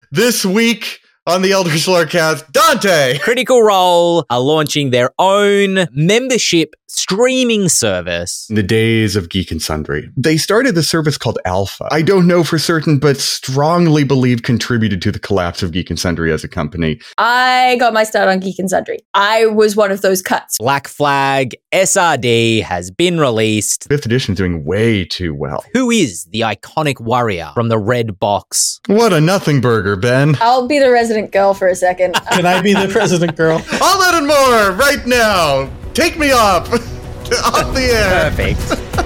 This week on the Eldritch Lorecast, Dante! Critical Role are launching their own membership streaming service. In the days of Geek and Sundry, they started the service called Alpha. I don't know for certain, but strongly believe contributed to the collapse of Geek and Sundry as a company. I got my start on Geek and Sundry. I was one of those cuts. Black Flag SRD has been released. 5th edition is doing way too well. Who is the iconic warrior from the red box? What a nothing burger, Ben. I'll be the resident girl for a second. Can I be the president girl? All that and more right now. Take me off the air. Perfect.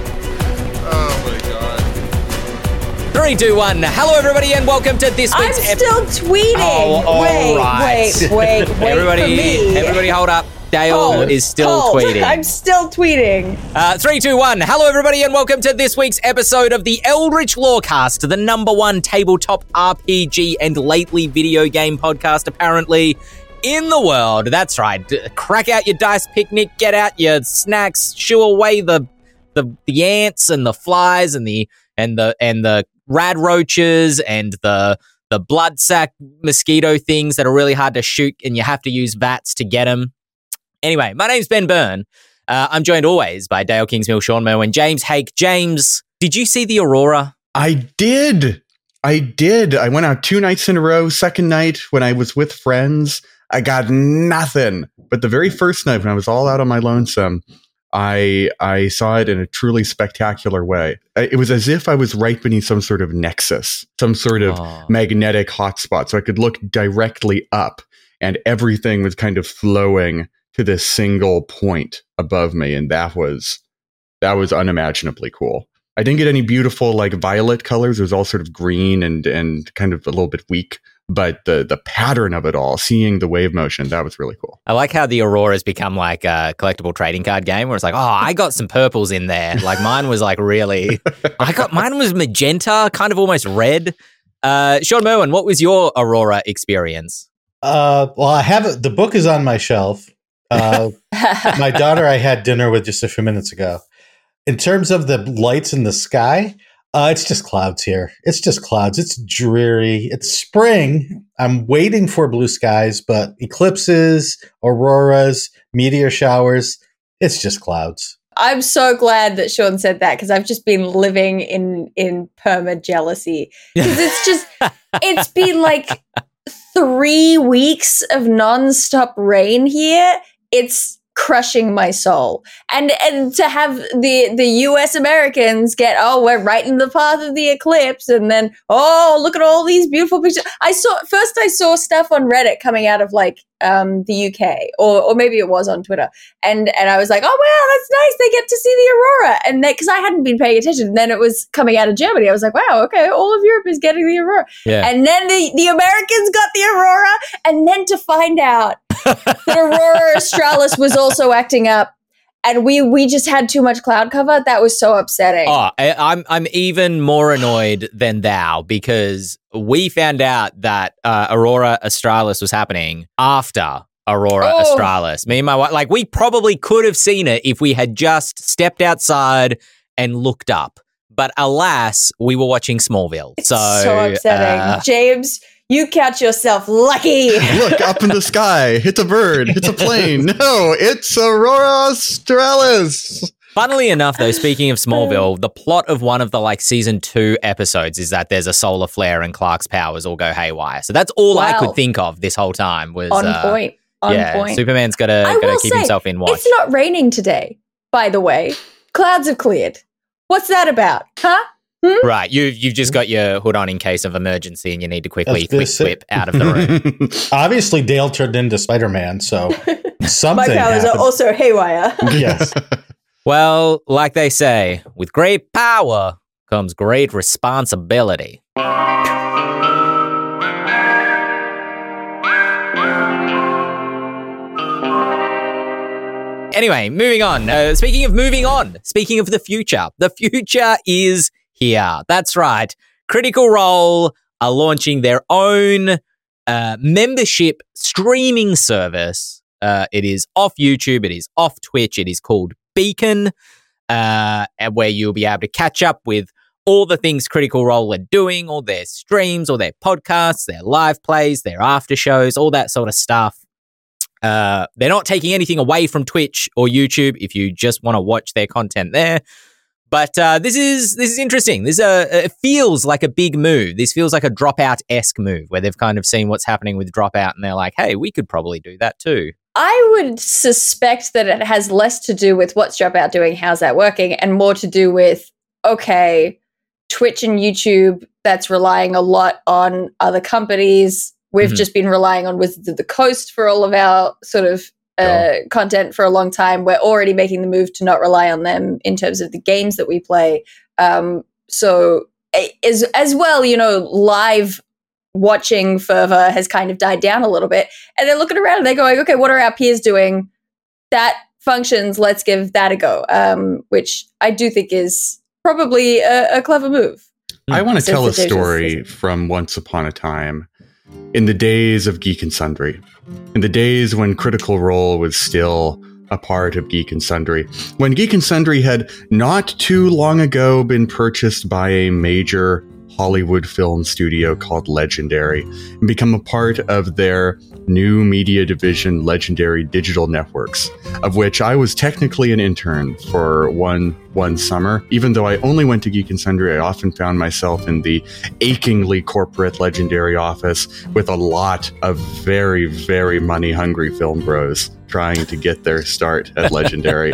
Oh my god. 3, 2, 1. Hello, everybody, and welcome to this I'm week's still tweeting. Oh, all right. Wait everybody, for me. everybody, hold up. Dale is still tweeting. I'm still tweeting. 3, 2, 1. Hello, everybody, and welcome to this week's episode of the Eldritch Lorecast, the #1 tabletop RPG and lately video game podcast, apparently, in the world. That's right. Crack out your dice picnic, get out your snacks, shoo away the ants and the flies and the rad roaches and the blood sac mosquito things that are really hard to shoot and you have to use VATS to get them. Anyway, my name's Ben Byrne. I'm joined always by Dale Kingsmill, Sean Moe, and James Hake. James, did you see the Aurora? I did. I went out 2 nights in a row. Second night, when I was with friends, I got nothing. But the very first night, when I was all out on my lonesome, I saw it in a truly spectacular way. It was as if I was right beneath some sort of nexus, some sort of magnetic hotspot. So I could look directly up, and everything was kind of flowing to this single point above me, and that was unimaginably cool. I didn't get any beautiful like violet colors. It was all sort of green and kind of a little bit weak, but the pattern of it all, seeing the wave motion, that was really cool. I like how the Aurora has become like a collectible trading card game where it's like, oh, I got some purples in there. Like mine was like really, mine was magenta, kind of almost red. Sean Merwin, what was your Aurora experience? Well, I have it. The book is on my shelf. My daughter I had dinner with just a few minutes ago. In terms of the lights in the sky, it's just clouds here. It's just clouds. It's dreary. It's spring. I'm waiting for blue skies, but eclipses, auroras, meteor showers, it's just clouds. I'm so glad that Sean said that because I've just been living in perma jealousy. Because it's been like 3 weeks of nonstop rain here. It's crushing my soul. And to have the US Americans get, we're right in the path of the eclipse, and then, look at all these beautiful pictures. I saw stuff on Reddit coming out of like the UK, or maybe it was on Twitter, and I was like, oh wow, that's nice, they get to see the Aurora, and because I hadn't been paying attention, and then it was coming out of Germany. I was like, wow, okay, all of Europe is getting the Aurora. Yeah. And then the Americans got the Aurora, and then to find out that Aurora Australis was also acting up, and we just had too much cloud cover. That was so upsetting. Oh, I'm even more annoyed than thou because we found out that Aurora Australis was happening after Aurora Australis. Me and my wife, like, we probably could have seen it if we had just stepped outside and looked up. But alas, we were watching Smallville. It's so upsetting. James, you count yourself lucky. Look up in the sky. It's a bird. It's a plane. No, it's Aurora Australis. Funnily enough, though, speaking of Smallville, the plot of one of the like season 2 episodes is that there's a solar flare and Clark's powers all go haywire. So that's all I could think of this whole time was on point. On point. Superman's gotta keep himself in watch. It's not raining today, by the way. Clouds have cleared. What's that about? Huh? Right, you've just got your hood on in case of emergency and you need to quick whip out of the room. Obviously, Dale turned into Spider-Man, so something My powers happened. are also haywire. Yes. Well, like they say, with great power comes great responsibility. Anyway, moving on. Speaking of the future is here. That's right. Critical Role are launching their own membership streaming service. It is off YouTube. It is off Twitch. It is called Beacon, where you'll be able to catch up with all the things Critical Role are doing, all their streams, all their podcasts, their live plays, their after shows, all that sort of stuff. They're not taking anything away from Twitch or YouTube if you just want to watch their content there. But this is interesting. This it feels like a big move. This feels like a Dropout-esque move where they've kind of seen what's happening with Dropout and they're like, hey, we could probably do that too. I would suspect that it has less to do with what's Dropout doing, how's that working, and more to do with, okay, Twitch and YouTube, that's relying a lot on other companies. We've just been relying on Wizards of the Coast for all of our sort of content for a long time. We're already making the move to not rely on them in terms of the games that we play. So as well, you know, live watching fervor has kind of died down a little bit. And they're looking around and they're going, okay, what are our peers doing? That functions. Let's give that a go, which I do think is probably a clever move. I want to tell a story from once upon a time in the days of Geek and Sundry, in the days when Critical Role was still a part of Geek and Sundry, when Geek and Sundry had not too long ago been purchased by a major Hollywood film studio called Legendary and become a part of their new media division, Legendary Digital Networks, of which I was technically an intern for one summer. Even though I only went to Geek and Sundry, I often found myself in the achingly corporate Legendary office with a lot of very, very money-hungry film bros trying to get their start at Legendary.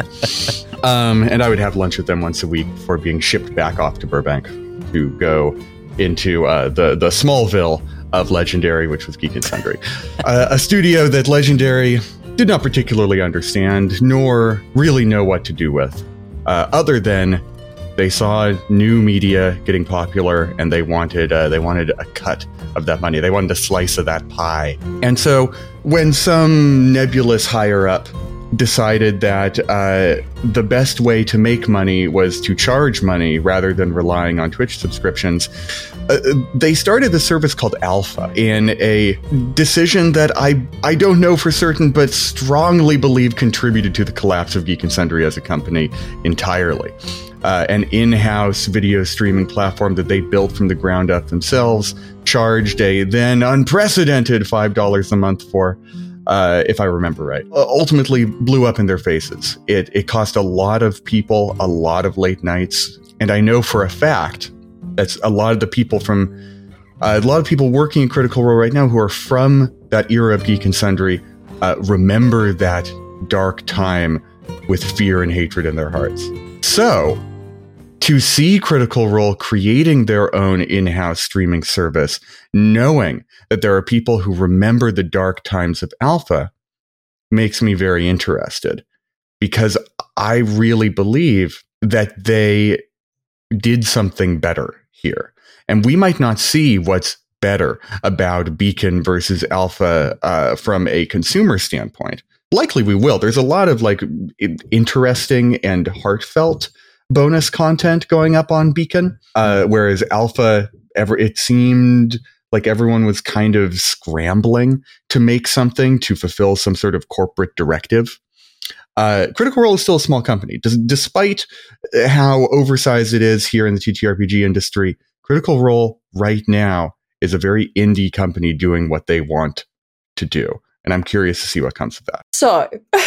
And I would have lunch with them once a week before being shipped back off to Burbank to go into the Smallville of Legendary, which was Geek and Sundry. A studio that Legendary did not particularly understand, nor really know what to do with, other than they saw new media getting popular and they wanted a cut of that money. They wanted a slice of that pie. And so when some nebulous higher up decided that the best way to make money was to charge money rather than relying on Twitch subscriptions, they started a service called Alpha in a decision that I don't know for certain, but strongly believe contributed to the collapse of Geek and Sundry as a company entirely. An in-house video streaming platform that they built from the ground up themselves, charged a then unprecedented $5 a month for, if I remember right. Ultimately blew up in their faces. It cost a lot of people a lot of late nights, and I know for a fact that's a lot of people working in Critical Role right now who are from that era of Geek and Sundry remember that dark time with fear and hatred in their hearts. So, to see Critical Role creating their own in-house streaming service, knowing that there are people who remember the dark times of Alpha, makes me very interested, because I really believe that they did something better here. And we might not see what's better about Beacon versus Alpha from a consumer standpoint. Likely we will. There's a lot of interesting and heartfelt bonus content going up on Beacon, whereas Alpha, it seemed like everyone was kind of scrambling to make something to fulfill some sort of corporate directive. Critical Role is still a small company. Despite how oversized it is here in the TTRPG industry, Critical Role right now is a very indie company doing what they want to do. And I'm curious to see what comes of that. So,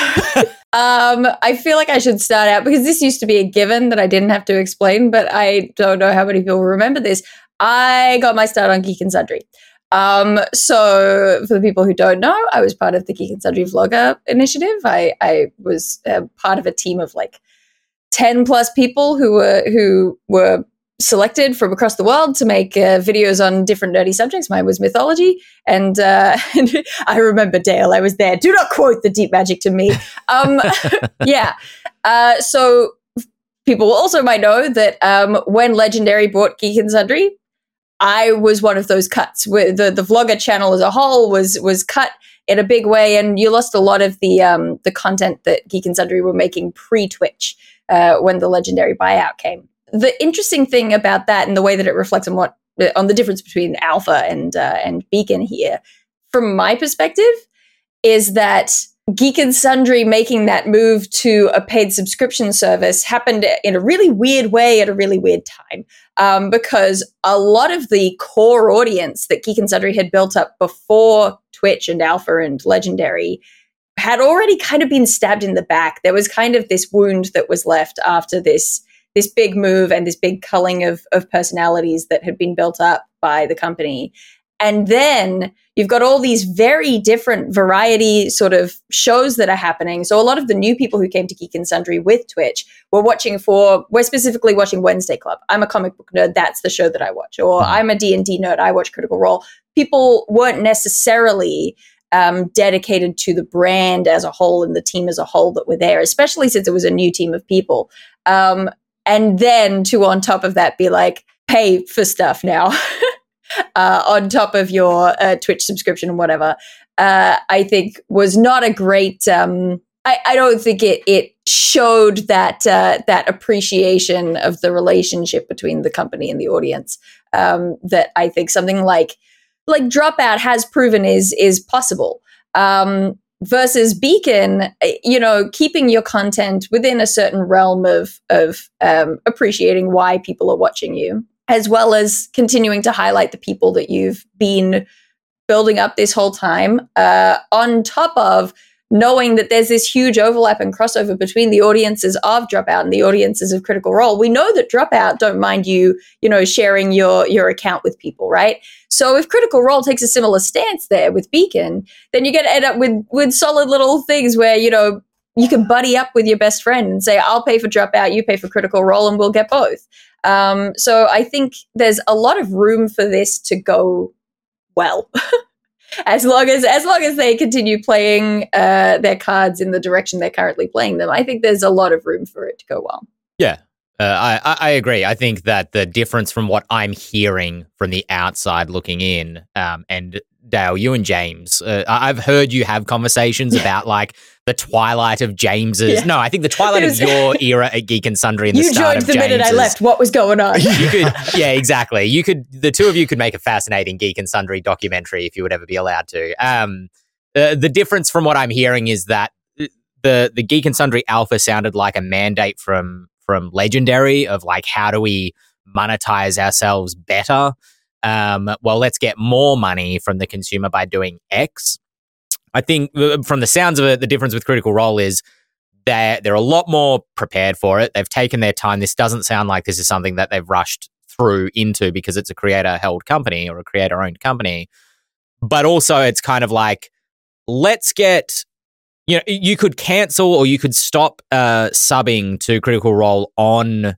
I feel like I should start out, because this used to be a given that I didn't have to explain, but I don't know how many people remember this. I got my start on Geek and Sundry. So for the people who don't know, I was part of the Geek and Sundry Vlogger initiative. I was part of a team of 10 plus people who were selected from across the world to make videos on different nerdy subjects. Mine was mythology, and I remember, Dale, I was there. Do not quote the deep magic to me. Yeah. So people also might know that when Legendary bought Geek and Sundry, I was one of those cuts. Where the Vlogger channel as a whole was cut in a big way, and you lost a lot of the content that Geek and Sundry were making pre-Twitch when the Legendary buyout came. The interesting thing about that, and the way that it reflects on the difference between Alpha and Beacon here, from my perspective, is that Geek and Sundry making that move to a paid subscription service happened in a really weird way at a really weird time. because a lot of the core audience that Geek and Sundry had built up before Twitch and Alpha and Legendary had already kind of been stabbed in the back. There was kind of this wound that was left after this big move and this big culling of personalities that had been built up by the company. And then you've got all these very different variety sort of shows that are happening. So a lot of the new people who came to Geek and Sundry with Twitch we're specifically watching Wednesday Club. I'm a comic book nerd. That's the show that I watch. Or I'm a D&D nerd. I watch Critical Role. People weren't necessarily dedicated to the brand as a whole and the team as a whole that were there, especially since it was a new team of people. And then to, on top of that, be like, pay for stuff now on top of your Twitch subscription and whatever, I think was not a great, I don't think it showed that appreciation of the relationship between the company and the audience that I think something like Dropout has proven is possible. Versus Beacon, keeping your content within a certain realm of appreciating why people are watching you, as well as continuing to highlight the people that you've been building up this whole time, on top of knowing that there's this huge overlap and crossover between the audiences of Dropout and the audiences of Critical Role. We know that Dropout don't mind you, sharing your account with people, right? So if Critical Role takes a similar stance there with Beacon, then you're going to end up with solid little things where, you can buddy up with your best friend and say, I'll pay for Dropout, you pay for Critical Role, and we'll get both. So I think there's a lot of room for this to go well. As long as they continue playing their cards in the direction they're currently playing them, I think there's a lot of room for it to go well. Yeah, I agree. I think that the difference from what I'm hearing from the outside looking in, and Dale, you and James, I've heard you have conversations about like the twilight of James's. Yeah. No, I think the twilight of your era at Geek and Sundry and the start of James's. You joined the minute I left. What was going on? Yeah, exactly. The two of you could make a fascinating Geek and Sundry documentary if you would ever be allowed to. The difference from what I'm hearing is that the Geek and Sundry Alpha sounded like a mandate from Legendary of like, how do we monetize ourselves better? Well, let's get more money from the consumer by doing X. I think from the sounds of it, the difference with Critical Role is they're a lot more prepared for it. They've taken their time. This doesn't sound like this is something that they've rushed through into because it's a creator-held company or a creator-owned company. But also it's kind of like, let's get... you could cancel or you could stop subbing to Critical Role on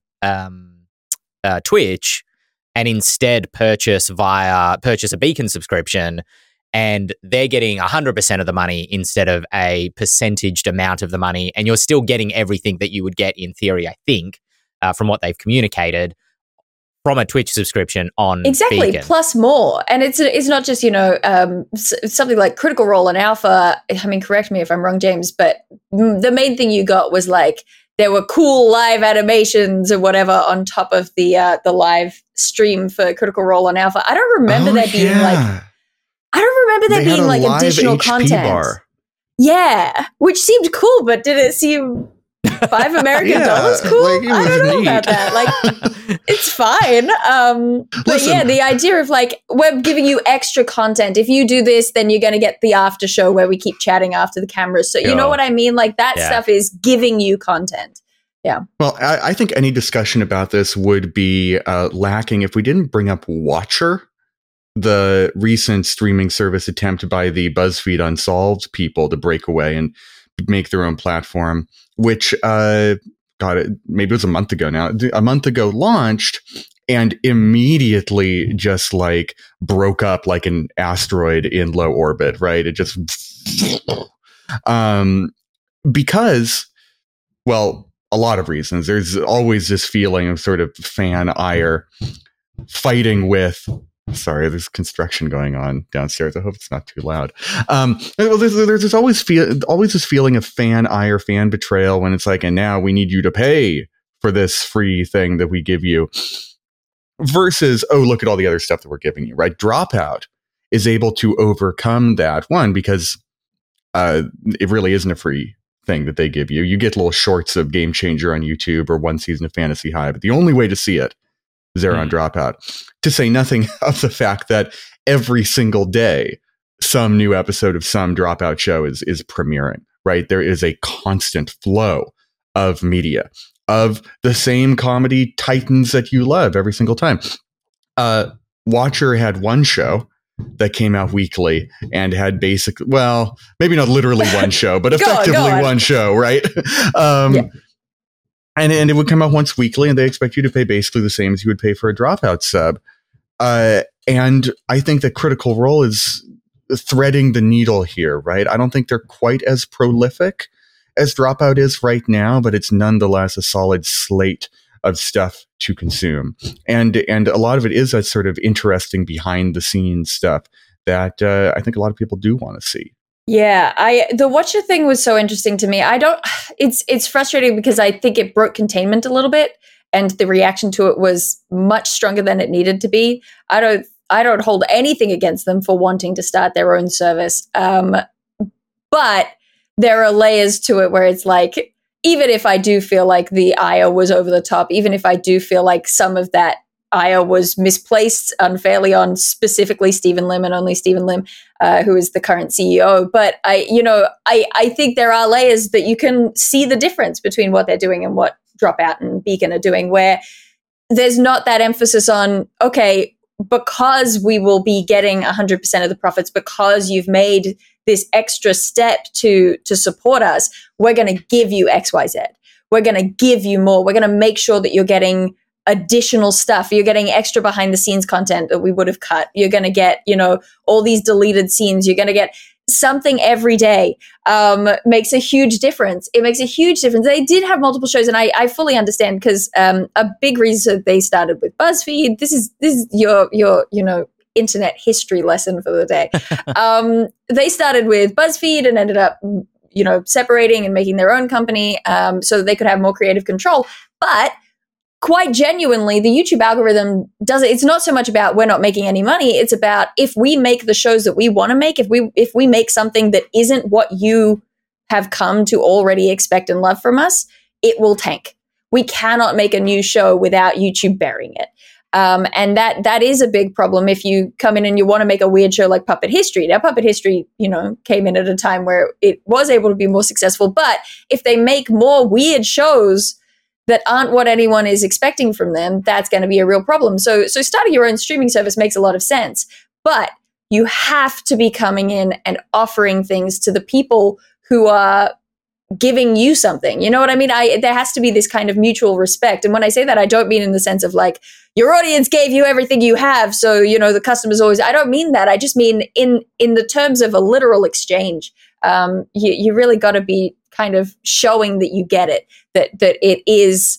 Twitch and instead purchase a Beacon subscription, and they're getting 100% of the money instead of a percentaged amount of the money, and you're still getting everything that you would get in theory, I think, from what they've communicated, from a Twitch subscription on exactly Beacon. Plus more. And it's not just something like Critical Role and Alpha. I mean, correct me if I'm wrong, James, but the main thing you got was like there were cool live animations or whatever on top of the live stream for Critical Role and Alpha. I don't remember there being additional HP content. Bar. Yeah, which seemed cool, but did it seem $5 American dollars cool? Like, I don't know neat. about that. Like, it's fine. But Listen. yeah, the idea of like, we're giving you extra content. If you do this, then you're going to get the after show where we keep chatting after the cameras. So you know what I mean? Like that stuff is giving you content. Yeah. Well, I think any discussion about this would be lacking if we didn't bring up Watcher, the recent streaming service attempt by the BuzzFeed Unsolved people to break away and make their own platform, which, maybe it was a month ago now. A month ago launched and immediately just like broke up like an asteroid in low orbit, right? It just, because, well, a lot of reasons. There's always this feeling of sort of fan ire fighting with, sorry, there's construction going on downstairs. I hope it's not too loud. There's always this feeling of fan ire, fan betrayal when it's like, and now we need you to pay for this free thing that we give you. Versus, oh, look at all the other stuff that we're giving you, right? Dropout is able to overcome that one because it really isn't a free thing that they give you. You get little shorts of Game Changer on YouTube or one season of Fantasy High, but the only way to see it Zero on Dropout. To say nothing of the fact that every single day, some new episode of some Dropout show is premiering, right? There is a constant flow of media, of the same comedy titans that you love every single time. Watcher had one show that came out weekly and had basically, well, maybe not literally one show, but effectively one show, right? And it would come out once weekly, and they expect you to pay basically the same as you would pay for a Dropout sub. And I think that Critical Role is threading the needle here, right? I don't think they're quite as prolific as Dropout is right now, but it's nonetheless a solid slate of stuff to consume. And a lot of it is that sort of interesting behind the scenes stuff that I think a lot of people do want to see. Yeah, the Watcher thing was so interesting to me. It's frustrating because I think it broke containment a little bit, and the reaction to it was much stronger than it needed to be. I don't hold anything against them for wanting to start their own service. But there are layers to it where it's like, even if I do feel like the ire was over the top, even if I do feel like some of that ire was misplaced unfairly on specifically Stephen Lim and only Stephen Lim, who is the current CEO. But I think there are layers that you can see the difference between what they're doing and what Dropout and Beacon are doing, where there's not that emphasis on, okay, because we will be getting 100% of the profits, because you've made this extra step to support us, we're going to give you XYZ. We're going to give you more. We're going to make sure that you're getting additional stuff. You're getting extra behind the scenes content that we would have cut. You're going to get, all these deleted scenes. You're going to get something every day. Makes a huge difference. It makes a huge difference. They did have multiple shows, and I fully understand, because a big reason they started with BuzzFeed. This is your internet history lesson for the day. They started with BuzzFeed and ended up separating and making their own company so that they could have more creative control. But quite genuinely, the YouTube algorithm does it. It's not so much about we're not making any money. It's about, if we make the shows that we want to make, if we make something that isn't what you have come to already expect and love from us, it will tank. We cannot make a new show without YouTube burying it. And that is a big problem if you come in and you want to make a weird show like Puppet History. Now, Puppet History, came in at a time where it was able to be more successful. But if they make more weird shows that aren't what anyone is expecting from them, that's going to be a real problem. So starting your own streaming service makes a lot of sense. But you have to be coming in and offering things to the people who are giving you something. You know what I mean? There has to be this kind of mutual respect. And when I say that, I don't mean in the sense of like, your audience gave you everything you have, so, the customer's always, I don't mean that. I just mean in the terms of a literal exchange. You really got to be kind of showing that you get it, that it is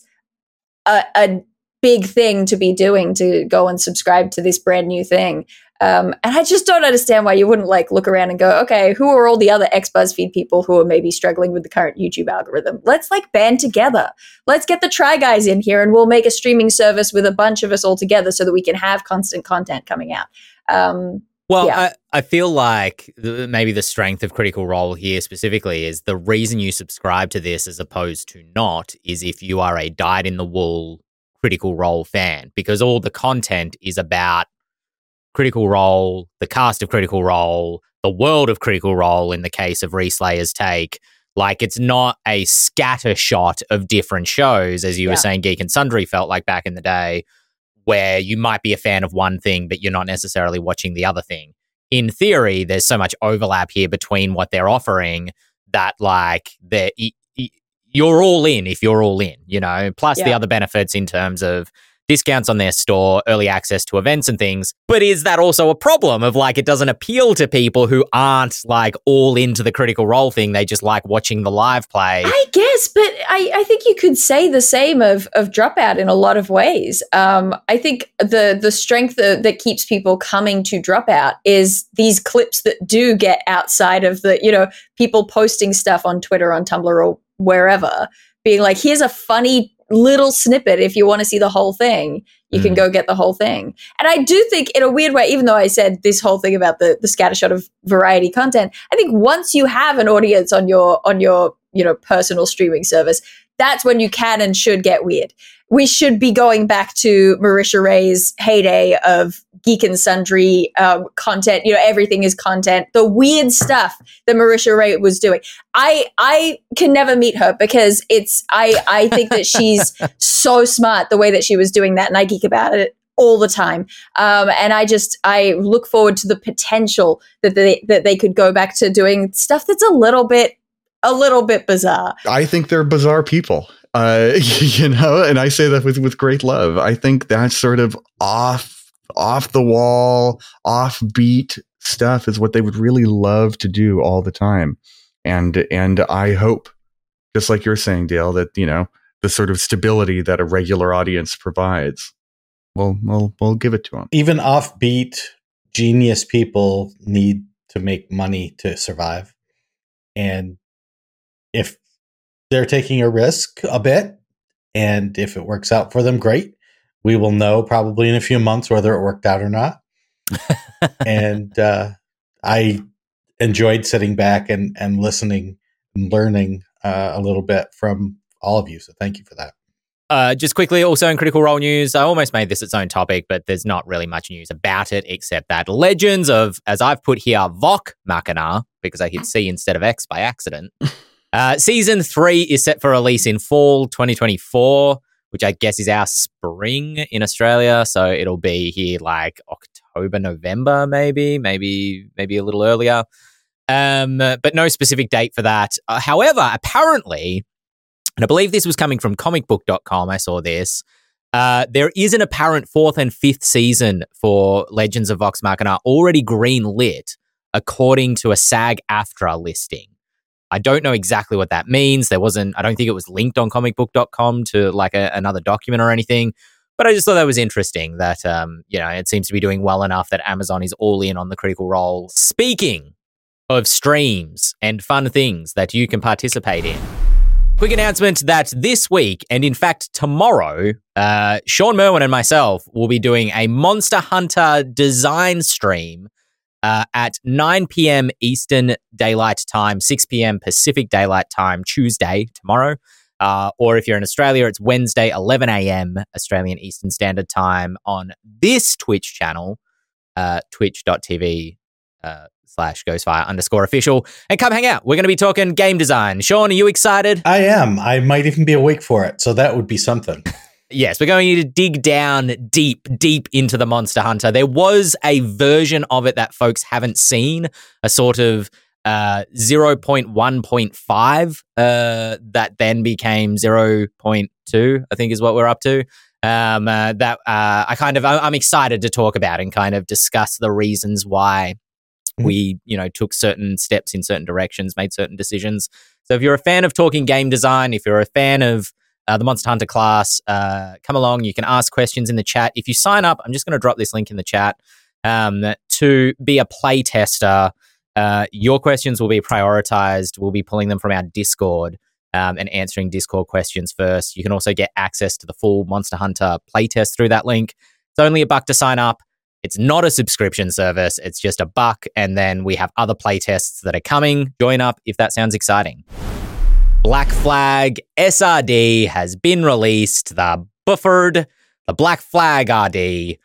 a big thing to be doing, to go and subscribe to this brand new thing. And I just don't understand why you wouldn't look around and go, okay, who are all the other ex-BuzzFeed people who are maybe struggling with the current YouTube algorithm? Let's band together. Let's get the Try Guys in here, and we'll make a streaming service with a bunch of us all together so that we can have constant content coming out. I feel like maybe the strength of Critical Role here specifically is the reason you subscribe to this as opposed to not is if you are a dyed-in-the-wool Critical Role fan, because all the content is about Critical Role, the cast of Critical Role, the world of Critical Role in the case of Reslayer's Take. It's not a scattershot of different shows, as you were saying Geek and Sundry felt like back in the day, where you might be a fan of one thing, but you're not necessarily watching the other thing. In theory, there's so much overlap here between what they're offering that you're all in if you're all in, plus the other benefits in terms of discounts on their store, early access to events and things. But is that also a problem of it doesn't appeal to people who aren't all into the Critical Role thing? They just like watching the live play. I guess, but I think you could say the same of Dropout in a lot of ways. I think the strength that keeps people coming to Dropout is these clips that do get outside of the, people posting stuff on Twitter, on Tumblr, or wherever, being like, here's a funny little snippet. If you want to see the whole thing, you can go get the whole thing. And I do think, in a weird way, even though I said this whole thing about the scattershot of variety content, I think once you have an audience on your personal streaming service, that's when you can and should get weird. We should be going back to Marisha Ray's heyday of Geek and Sundry content. Everything is content. The weird stuff that Marisha Ray was doing. I can never meet her because I think that she's so smart the way that she was doing that, and I geek about it all the time. And I look forward to the potential that they could go back to doing stuff that's a little bit bizarre. I think they're bizarre people. And I say that with great love. I think that sort of off the wall, offbeat stuff is what they would really love to do all the time. And I hope, just like you're saying, Dale, that, the sort of stability that a regular audience provides, we'll give it to them. Even offbeat, genius people need to make money to survive. And if they're taking a risk a bit, and if it works out for them, great. We will know probably in a few months whether it worked out or not. And I enjoyed sitting back and listening and learning a little bit from all of you. So thank you for that. Just quickly, also in Critical Role news, I almost made this its own topic, but there's not really much news about it, except that Legends of, as I've put here, Vox Machina, because I hit C instead of X by accident. Season 3 is set for release in fall 2024, which I guess is our spring in Australia. So it'll be here like October, November, maybe a little earlier. But no specific date for that. However, apparently, and I believe this was coming from comicbook.com, I saw this, there is an apparent 4th and 5th season for Legends of Vox Machina already green-lit, according to a SAG-AFTRA listing. I don't know exactly what that means. I don't think it was linked on comicbook.com to like another document or anything, but I just thought that was interesting that, it seems to be doing well enough that Amazon is all in on the Critical Role. Speaking of streams and fun things that you can participate in, quick announcement that this week, and in fact tomorrow, Sean Merwin and myself will be doing a Monster Hunter design stream at 9 p.m. Eastern Daylight Time, 6 p.m. Pacific Daylight Time, Tuesday, tomorrow. Or if you're in Australia, it's Wednesday, 11 a.m. Australian Eastern Standard Time on this Twitch channel, twitch.tv /Ghostfire_official. And come hang out. We're going to be talking game design. Sean, are you excited? I am. I might even be awake for it. So that would be something. Yes, we're going to dig down deep into the Monster Hunter. There was a version of it that folks haven't seen, a sort of 0.1.5 that then became 0.2, I think is what we're up to. I'm excited to talk about and kind of discuss the reasons why we, took certain steps in certain directions, made certain decisions. So if you're a fan of talking game design, if you're a fan of the Monster Hunter class, come along. You can ask questions in the chat. If you sign up, I'm just going to drop this link in the chat to be a play tester. Your questions will be prioritized. We'll be pulling them from our Discord and answering Discord questions first. You can also get access to the full Monster Hunter playtest through that link. It's only $1 to sign up. It's not a subscription service. It's just $1. And then we have other playtests that are coming. Join up if that sounds exciting. Black Flag SRD has been released. The Black Flag RD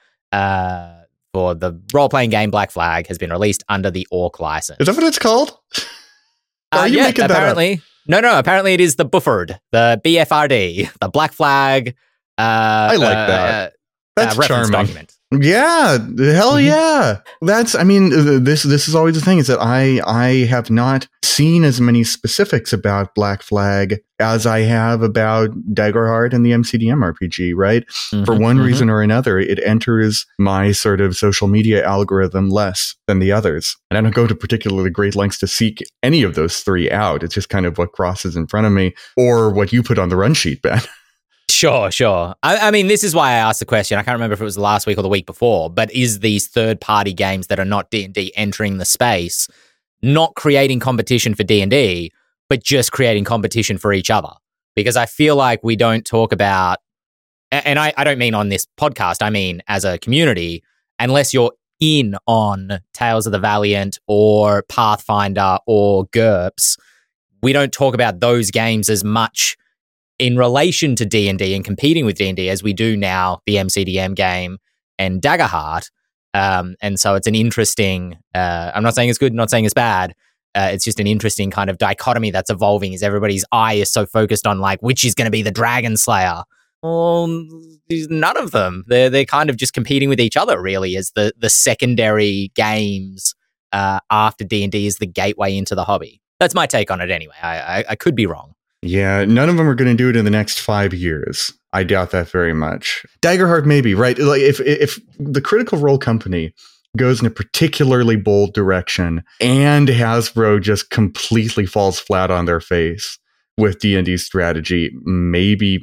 for the role-playing game Black Flag has been released under the Orc license. Is that what it's called? Are you making apparently, that up? No, apparently it is the Buffered, the BFRD, the Black Flag. I like that. That's reference charming. Document. Yeah, hell yeah. This is always the thing, is that I have not seen as many specifics about Black Flag as I have about Daggerheart and the MCDM RPG, right? For one reason or another, it enters my sort of social media algorithm less than the others. And I don't go to particularly great lengths to seek any of those three out. It's just kind of what crosses in front of me or what you put on the run sheet, Ben. Sure. I mean, this is why I asked the question. I can't remember if it was last week or the week before, but is these third-party games that are not D&D entering the space not creating competition for D&D, but just creating competition for each other? Because I feel like we don't talk about, and I don't mean on this podcast, I mean as a community, unless you're in on Tales of the Valiant or Pathfinder or GURPS, we don't talk about those games as much in relation to D&D and competing with D&D as we do now, the MCDM game and Daggerheart. And so it's an interesting, I'm not saying it's good, not saying it's bad. It's just an interesting kind of dichotomy that's evolving as everybody's eye is so focused on like, which is going to be the Dragon Slayer. Well, none of them. They're kind of just competing with each other really as the secondary games after D&D is the gateway into the hobby. That's my take on it anyway. I could be wrong. Yeah, none of them are going to do it in the next 5 years. I doubt that very much. Daggerheart, maybe, right? Like if the Critical Role company goes in a particularly bold direction and Hasbro just completely falls flat on their face with D&D strategy, maybe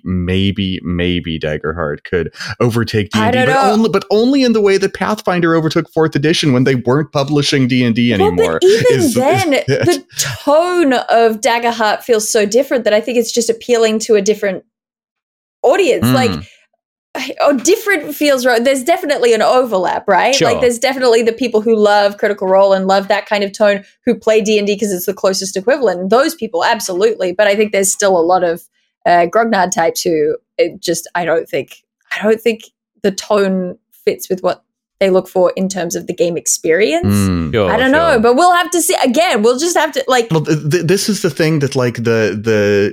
Daggerheart could overtake D&D, but only in the way that Pathfinder overtook 4th edition when they weren't publishing D&D anymore. But even then, the tone of Daggerheart feels so different that I think it's just appealing to a different audience. Like, different feels right. There's definitely an overlap, right? Sure. Like, there's definitely the people who love Critical Role and love that kind of tone who play D&D because it's the closest equivalent. Those people, absolutely. But I think there's still a lot of grognard types who I don't think the tone fits with what they look for in terms of the game experience. Sure, I don't know, but we'll have to see. Again, we'll just have to like. Well, this is the thing that like the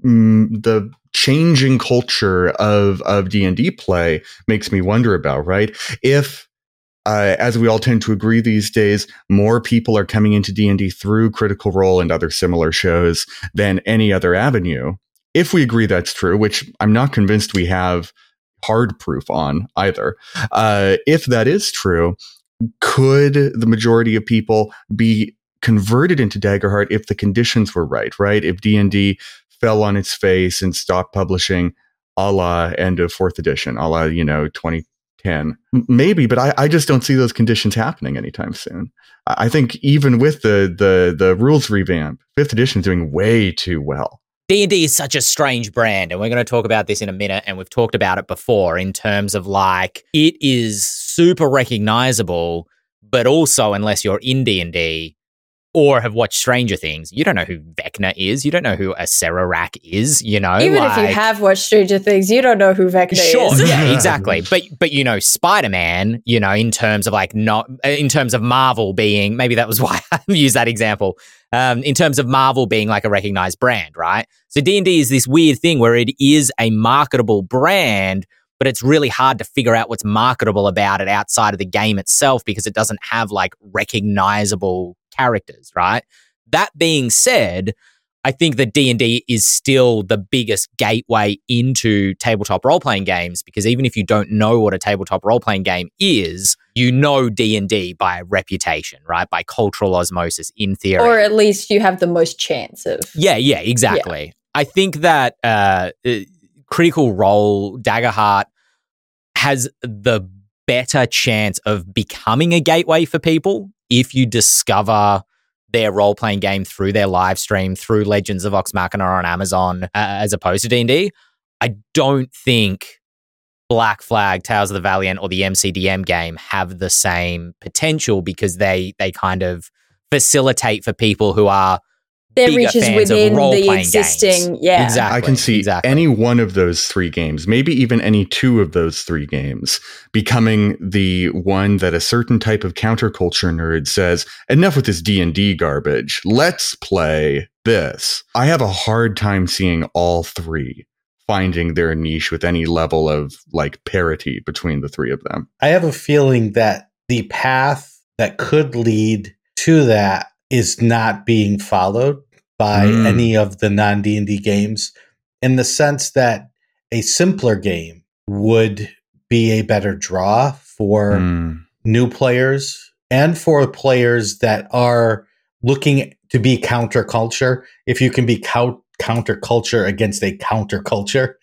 changing culture of D&D play makes me wonder about, right? If, as we all tend to agree these days, more people are coming into D&D through Critical Role and other similar shows than any other avenue. If we agree that's true, which I'm not convinced we have hard proof on either. If that is true, could the majority of people be converted into Daggerheart if the conditions were right? If D&D fell on its face and stopped publishing a la end of 4th edition, a la, 2010. Maybe, but I just don't see those conditions happening anytime soon. I think even with the rules revamp, 5th edition is doing way too well. D&D is such a strange brand, and we're going to talk about this in a minute, and we've talked about it before in terms of like, it is super recognizable, but also unless you're in D&D, or have watched Stranger Things, you don't know who Vecna is. You don't know who Acererak is, Even if you have watched Stranger Things, you don't know who Vecna is. Sure, yeah, exactly. But Spider-Man, in terms of like in terms of Marvel being, maybe that was why I used that example. In terms of Marvel being like a recognized brand, right? So D&D is this weird thing where it is a marketable brand, but it's really hard to figure out what's marketable about it outside of the game itself because it doesn't have like recognizable characters, right? That being said, I think that D&D is still the biggest gateway into tabletop role-playing games because even if you don't know what a tabletop role-playing game is, you know D&D by reputation, right? By cultural osmosis, in theory. Or at least you have the most chance of... Yeah, exactly. Yeah. I think that Critical Role, Daggerheart, has the better chance of becoming a gateway for people if you discover their role-playing game through their live stream, through Legends of Vox Machina on Amazon, as opposed to D&D. I don't think Black Flag, Tales of the Valiant, or the MCDM game have the same potential because they kind of facilitate for people who are their reach is within the existing, yeah. Exactly. I can see any one of those 3 games, maybe even any 2 of those 3 games, becoming the one that a certain type of counterculture nerd says, enough with this D&D garbage. Let's play this. I have a hard time seeing all 3 finding their niche with any level of like parity between the 3 of them. I have a feeling that the path that could lead to that is not being followed by any of the non-D&D games, in the sense that a simpler game would be a better draw for new players and for players that are looking to be counterculture. If you can be counterculture against a counterculture.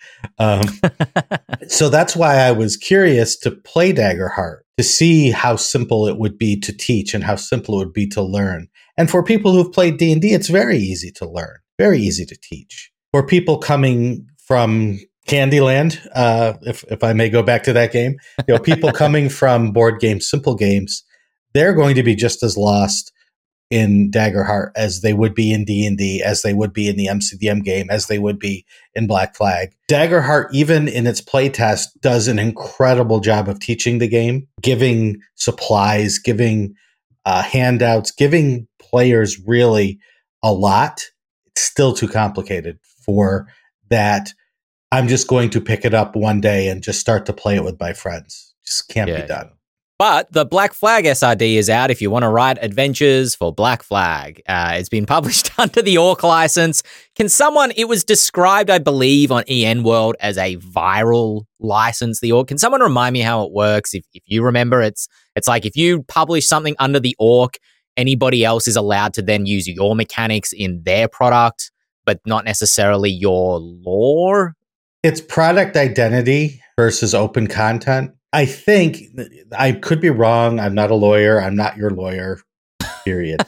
So that's why I was curious to play Daggerheart, to see how simple it would be to teach and how simple it would be to learn. And for people who've played D&D, it's very easy to learn, very easy to teach. For people coming from Candyland, if I may go back to that game, people coming from board games, simple games, they're going to be just as lost in Daggerheart as they would be in D&D, as they would be in the MCDM game, as they would be in Black Flag. Daggerheart, even in its playtest, does an incredible job of teaching the game, giving supplies, giving handouts, giving players really a lot. It's still too complicated for that. I'm just going to pick it up one day and just start to play it with my friends. Just can't be done. But the Black Flag SRD is out if you want to write adventures for Black Flag. It's been published under the Orc license. It was described, I believe, on EN World as a viral license, the Orc. Can someone remind me how it works? If you remember, it's like if you publish something under the Orc, anybody else is allowed to then use your mechanics in their product, but not necessarily your lore. It's product identity versus open content. I think, I could be wrong. I'm not a lawyer. I'm not your lawyer, period.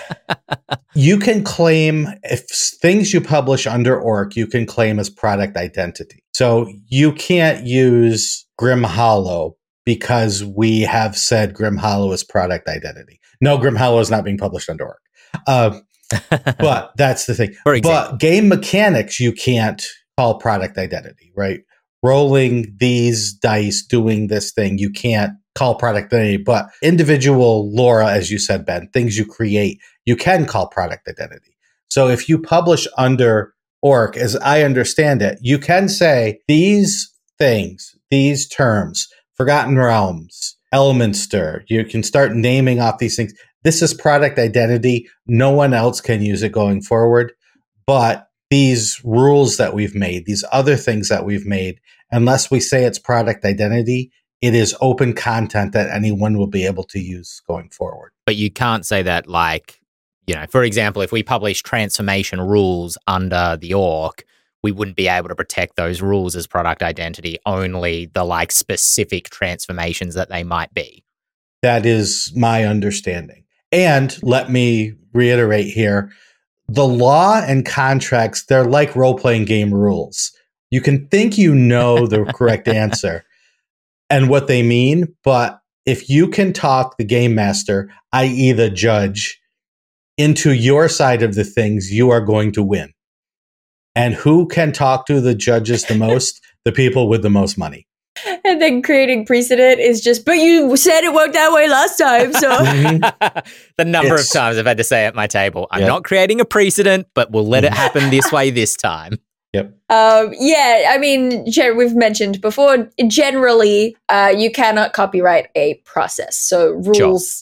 You can claim, if things you publish under Orc, you can claim as product identity. So you can't use Grim Hollow because we have said Grim Hollow is product identity. No, Grim Hollow is not being published under Orc. But that's the thing. But game mechanics, you can't call product identity, right? Rolling these dice, doing this thing, you can't call product identity, but individual lore, as you said, Ben, things you create, you can call product identity. So if you publish under Orc, as I understand it, you can say these things, these terms, Forgotten Realms, Elminster, you can start naming off these things. This is product identity. No one else can use it going forward, but these rules that we've made, these other things that we've made, unless we say it's product identity, it is open content that anyone will be able to use going forward. But you can't say that, like, for example, if we publish transformation rules under the Orc, we wouldn't be able to protect those rules as product identity, only the specific transformations that they might be. That is my understanding. And let me reiterate here, the law and contracts, they're like role-playing game rules. You can think you know the correct answer and what they mean, but if you can talk the game master, i.e. the judge, into your side of the things, you are going to win. And who can talk to the judges the most? The people with the most money. And then creating precedent is just, but you said it worked that way last time, so. The number of times I've had to say at my table, I'm not creating a precedent, but we'll let it happen this way this time. Yep. Yeah, I mean, we've mentioned before, generally, you cannot copyright a process. So rules,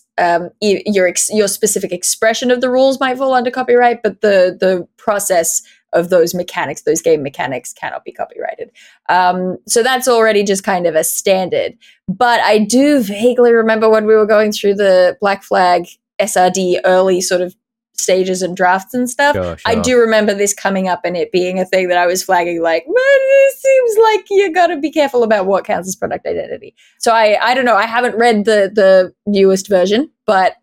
your specific expression of the rules might fall under copyright, but the process of those mechanics, those game mechanics, cannot be copyrighted. So that's already just kind of a standard. But I do vaguely remember when we were going through the Black Flag SRD early sort of stages and drafts and stuff. Sure. I do remember this coming up and it being a thing that I was flagging like, it seems like you got to be careful about what counts as product identity. So I don't know. I haven't read the newest version, but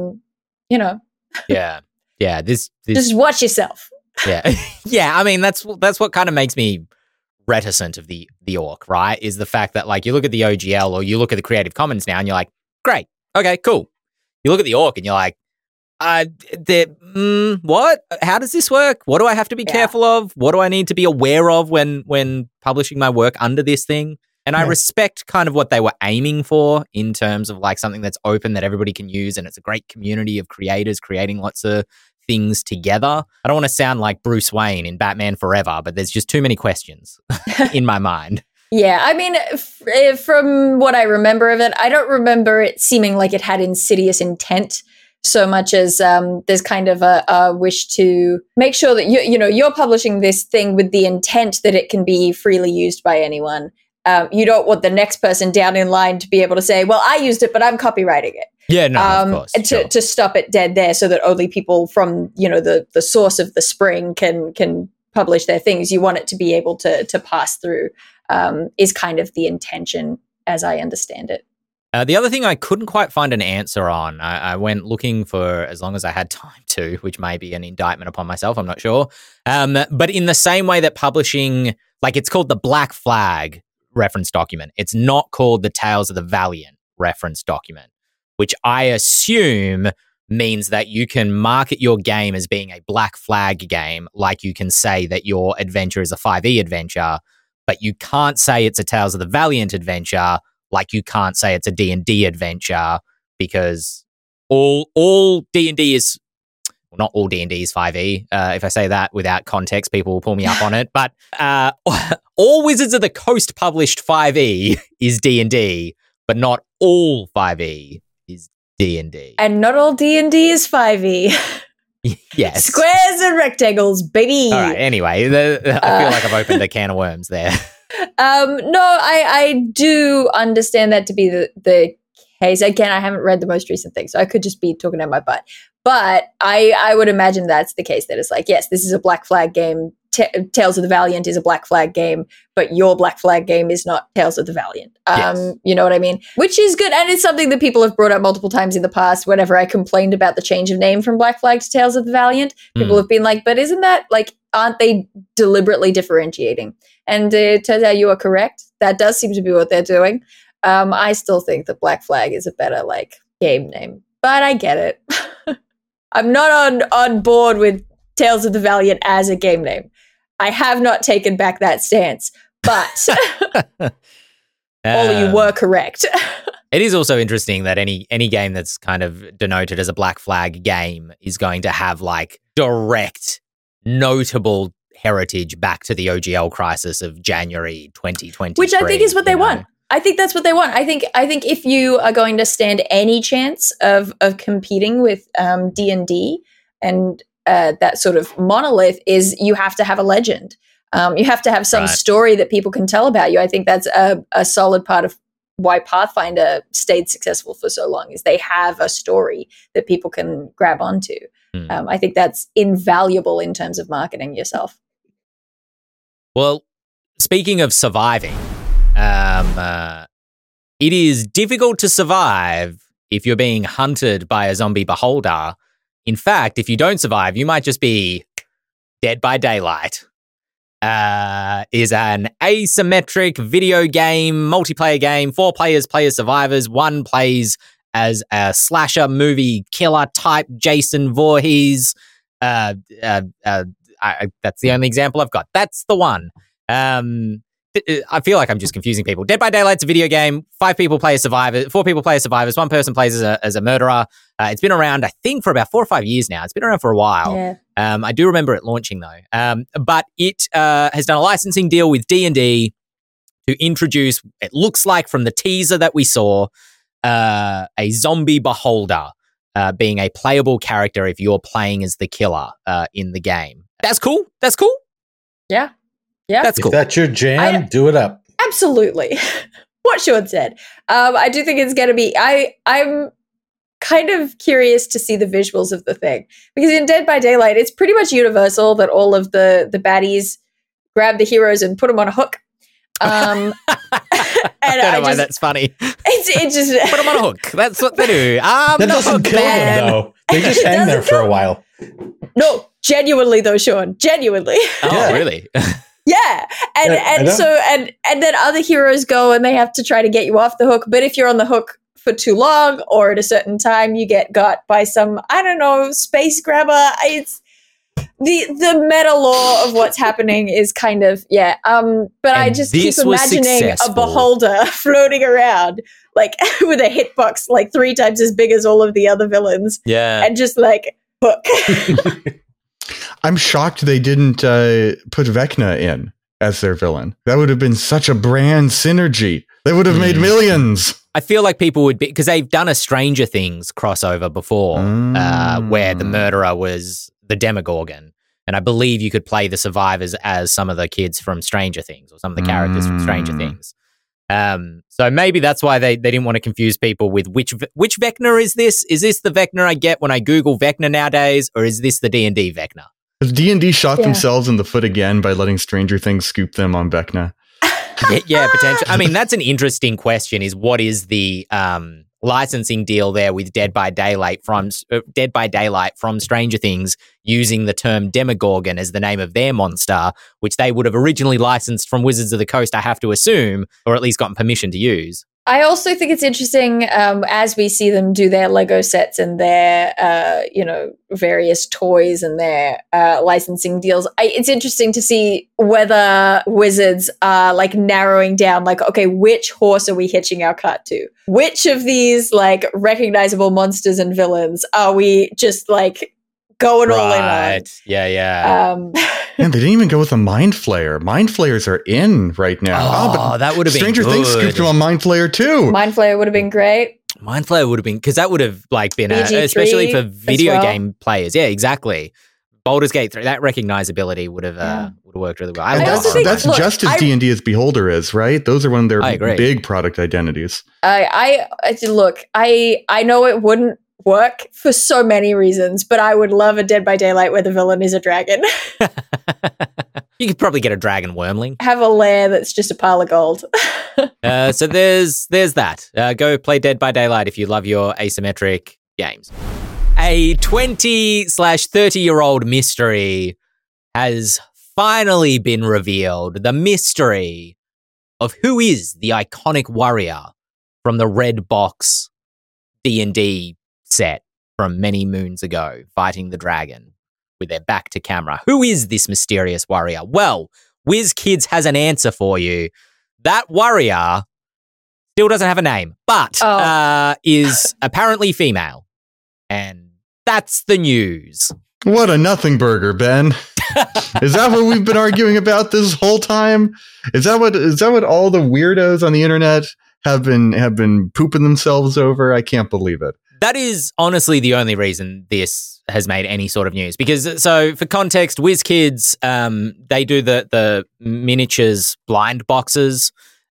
Yeah. This just watch yourself. Yeah. Yeah. I mean, that's what kind of makes me reticent of the Orc, right? Is the fact that you look at the OGL or you look at the Creative Commons now and you're like, great. Okay, cool. You look at the Orc and you're like, what? How does this work? What do I have to be careful of? What do I need to be aware of when publishing my work under this thing? And I respect kind of what they were aiming for in terms of something that's open that everybody can use, and it's a great community of creators creating lots of things together. I don't want to sound like Bruce Wayne in Batman Forever, but there's just too many questions in my mind. Yeah, I mean, from what I remember of it, I don't remember it seeming like it had insidious intent so much as there's kind of a wish to make sure that you're publishing this thing with the intent that it can be freely used by anyone. You don't want the next person down in line to be able to say, well, I used it, but I'm copyrighting it. Yeah, no, of course. To stop it dead there so that only people from, the source of the spring can publish their things. You want it to be able to pass through is kind of the intention as I understand it. The other thing I couldn't quite find an answer on, I went looking for as long as I had time to, which may be an indictment upon myself, I'm not sure. But in the same way that publishing, it's called the Black Flag reference document. It's not called the Tales of the Valiant reference document, which I assume means that you can market your game as being a Black Flag game, like you can say that your adventure is a 5e adventure, but you can't say it's a Tales of the Valiant adventure, like you can't say it's a D&D adventure, because all D&D is... Well, not all D&D is 5e. If I say that without context, people will pull me up on it. But all Wizards of the Coast published 5e is D&D, but not all 5e is D&D. And not all D&D is 5e. Yes. Squares and rectangles, baby. All right, anyway, I feel like I've opened a can of worms there. No, I do understand that to be the case. Again, I haven't read the most recent thing, so I could just be talking out my butt. But I would imagine that's the case, that it's like, yes, this is a Black Flag game. Tales of the Valiant is a Black Flag game, but your Black Flag game is not Tales of the Valiant. Yes. You know what I mean? Which is good. And it's something that people have brought up multiple times in the past. Whenever I complained about the change of name from Black Flag to Tales of the Valiant, people have been like, but isn't that like, aren't they deliberately differentiating? And it turns out you are correct. That does seem to be what they're doing. I still think that Black Flag is a better like game name, but I get it. I'm not on board with Tales of the Valiant as a game name. I have not taken back that stance, but Ollie, you were correct. It is also interesting that any game that's kind of denoted as a Black Flag game is going to have like direct, notable heritage back to the OGL crisis of January 2020, which I think is what they want. I think that's what they want. I think if you are going to stand any chance of competing with D&D and that sort of monolith, is you have to have a legend. You have to have some story that people can tell about you. I think that's a solid part of why Pathfinder stayed successful for so long, is they have a story that people can grab onto. I think that's invaluable in terms of marketing yourself. Well, speaking of surviving, it is difficult to survive if you're being hunted by a zombie beholder. In fact, if you don't survive, you might just be Dead by Daylight. Is an asymmetric video game, multiplayer game. 4 players play as survivors. 1 plays as a slasher movie killer type Jason Voorhees. That's the only example I've got. That's the one. I feel like I'm just confusing people. Dead by Daylight's a video game. 5 people play as survivors. 4 people play as survivors. 1 person plays as a murderer. It's been around, I think, for about 4 or 5 years now. It's been around for a while. Yeah. I do remember it launching though. But it has done a licensing deal with D&D to introduce, it looks like from the teaser that we saw, a zombie beholder being a playable character if you're playing as the killer in the game. That's cool. That's cool. Yeah. Yeah, that's cool. If that's your jam, do it up. Absolutely. What Sean said. I do think it's going to be... I'm kind of curious to see the visuals of the thing. Because in Dead by Daylight, it's pretty much universal that all of the baddies grab the heroes and put them on a hook. And I don't know why that's funny. It just... Put them on a hook. That's what they do. That doesn't kill them, though. They just hang there for a while. No, genuinely, though, Sean. Genuinely. Oh, really? Yeah, and then other heroes go and they have to try to get you off the hook. But if you're on the hook for too long or at a certain time, you get got by some, I don't know, space grabber. It's the meta lore of what's happening is kind of but and I just keep imagining a beholder floating around like with a hitbox like 3 times as big as all of the other villains. Yeah, and just like hook. I'm shocked they didn't put Vecna in as their villain. That would have been such a brand synergy. They would have made millions. I feel like people would be, because they've done a Stranger Things crossover before where the murderer was the Demogorgon. And I believe you could play the survivors as some of the kids from Stranger Things or some of the characters from Stranger Things. So maybe that's why they didn't want to confuse people with which Vecna is this? Is this the Vecna I get when I Google Vecna nowadays? Or is this the D&D Vecna? Has D&D shot themselves in the foot again by letting Stranger Things scoop them on Vecna? Yeah, potentially. I mean, that's an interesting question, is what is the licensing deal there with Dead by Daylight from Stranger Things using the term Demogorgon as the name of their monster, which they would have originally licensed from Wizards of the Coast, I have to assume, or at least gotten permission to use. I also think it's interesting as we see them do their Lego sets and their, various toys and their licensing deals. It's interesting to see whether Wizards are like narrowing down, like, okay, which horse are we hitching our cart to? Which of these like recognizable monsters and villains are we just like going all in on? Yeah. Man, they didn't even go with a Mind Flayer. Mind Flayers are in right now. But that would have been Stranger Things scooped them on Mind Flayer too. Mind Flayer would have been great. Mind Flayer would have been, because that would have like been, BG3 especially for video as well. game players. Yeah, exactly. Baldur's Gate 3, that recognizability would have worked really well. And that's just as D&D as Beholder is, right? Those are one of their big product identities. I know it wouldn't work for so many reasons, but I would love a Dead by Daylight where the villain is a dragon. You could probably get a dragon wormling. Have a lair that's just a pile of gold. So there's that. Go play Dead by Daylight if you love your asymmetric games. A 20/30-year-old mystery has finally been revealed. The mystery of who is the iconic warrior from the red box D&D set from many moons ago, fighting the dragon with their back to camera. Who is this mysterious warrior? Well, WizKids has an answer for you. That warrior still doesn't have a name, but is apparently female. And that's the news. What a nothing burger, Ben. Is that what we've been arguing about this whole time? Is that what all the weirdos on the internet have been pooping themselves over? I can't believe it. That is honestly the only reason this has made any sort of news. Because, so for context, WizKids, they do the miniatures blind boxes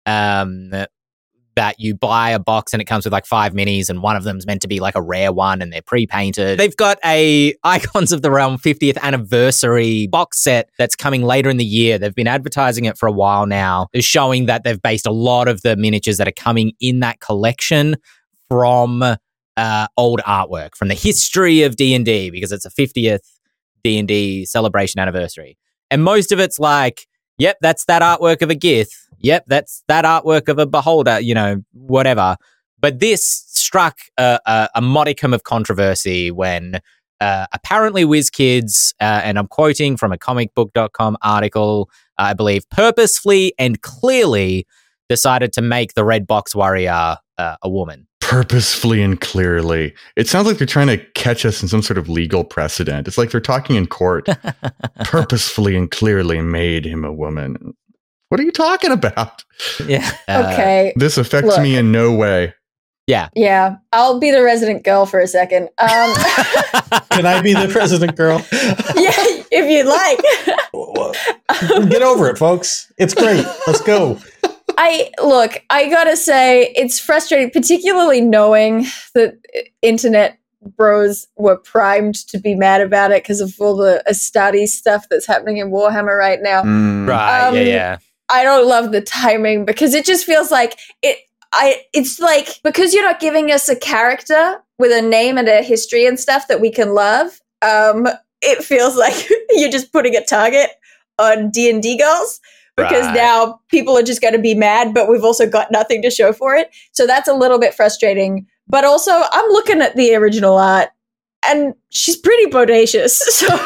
that you buy a box and it comes with like 5 minis and one of them's meant to be like a rare one and they're pre-painted. They've got a Icons of the Realm 50th anniversary box set that's coming later in the year. They've been advertising it for a while now, showing that they've based a lot of the miniatures that are coming in that collection from old artwork, from the history of D&D, because it's a 50th D&D celebration anniversary. And most of it's like, yep, that's that artwork of a Gith. Yep, that's that artwork of a Beholder, whatever. But this struck a modicum of controversy when apparently WizKids, and I'm quoting from a comicbook.com article, I believe, purposefully and clearly decided to make the Red Box Warrior a woman. Purposefully and clearly. It sounds like they're trying to catch us in some sort of legal precedent. It's like they're talking in court. Purposefully and clearly made him a woman. What are you talking about? Yeah. Okay. This affects me in no way. Yeah. Yeah. I'll be the resident girl for a second. Can I be the president girl? Yeah, if you'd like. Get over it, folks. It's great. Let's go. I gotta say, it's frustrating, particularly knowing that internet bros were primed to be mad about it because of all the Astarte stuff that's happening in Warhammer right now. Right, yeah. I don't love the timing because it just feels like it's like, because you're not giving us a character with a name and a history and stuff that we can love, it feels like you're just putting a target on D&D girls. Because now people are just going to be mad, but we've also got nothing to show for it. So that's a little bit frustrating. But also, I'm looking at the original art, and she's pretty bodacious. So, so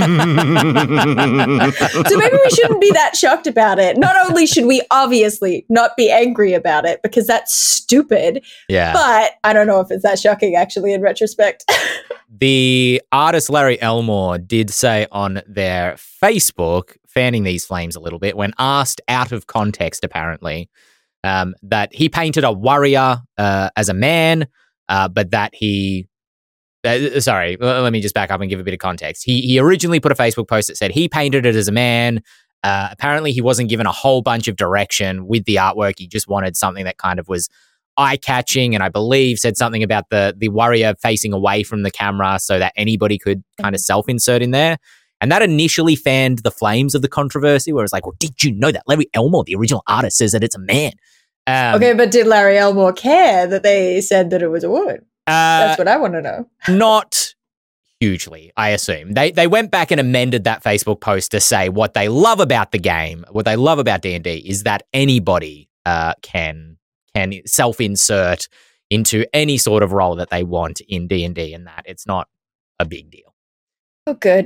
maybe we shouldn't be that shocked about it. Not only should we obviously not be angry about it, because that's stupid. Yeah. But I don't know if it's that shocking, actually, in retrospect. The artist Larry Elmore did say on their Facebook, fanning these flames a little bit, when asked out of context, apparently, that he painted a warrior as a man, but that he... sorry, let me just back up and give a bit of context. He originally put a Facebook post that said he painted it as a man. Apparently, he wasn't given a whole bunch of direction with the artwork. He just wanted something that kind of was eye-catching, and I believe said something about the warrior facing away from the camera so that anybody could kind of self-insert in there. And that initially fanned the flames of the controversy, where it's like, well, did you know that Larry Elmore, the original artist, says that it's a man? Okay, but did Larry Elmore care that they said that it was a woman? That's what I want to know. Not hugely, I assume. They went back and amended that Facebook post to say what they love about the game, what they love about D&D is that anybody can can self-insert into any sort of role that they want in D&D, and that it's not a big deal. Oh, good.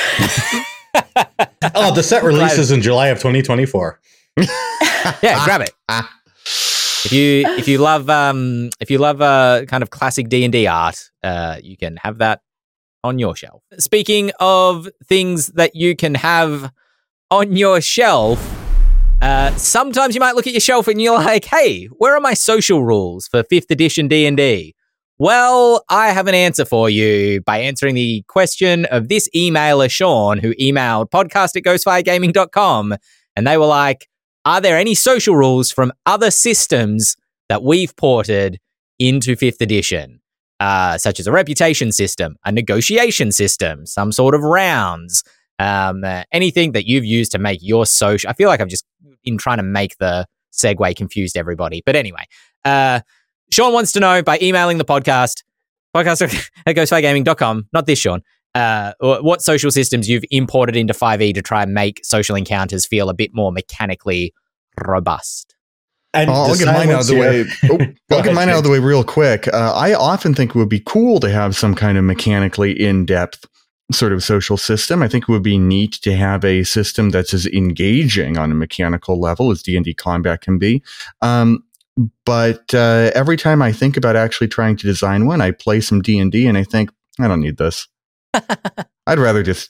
Oh, the set releases in July of 2024. Yeah, grab it. If you love kind of classic D&D art, you can have that on your shelf. Speaking of things that you can have on your shelf, sometimes you might look at your shelf and you're like, hey, where are my social rules for 5th edition D&D? Well, I have an answer for you by answering the question of this emailer, Sean, who emailed podcast@ghostfiregaming.com, and they were like, are there any social rules from other systems that we've ported into 5th edition, such as a reputation system, a negotiation system, some sort of rounds, anything that you've used to make your social... I feel like I've just been trying to make the segue confused everybody. But anyway, Sean wants to know by emailing the podcast@ghostfiregaming.com, not this Sean, what social systems you've imported into 5e to try and make social encounters feel a bit more mechanically robust. And I'll get mine out of the way. I'll get mine out of the way real quick. I often think it would be cool to have some kind of mechanically in-depth sort of social system. I think it would be neat to have a system that's as engaging on a mechanical level as D&D combat can be. But every time I think about actually trying to design one, I play some D&D and I think, I don't need this. I'd rather just,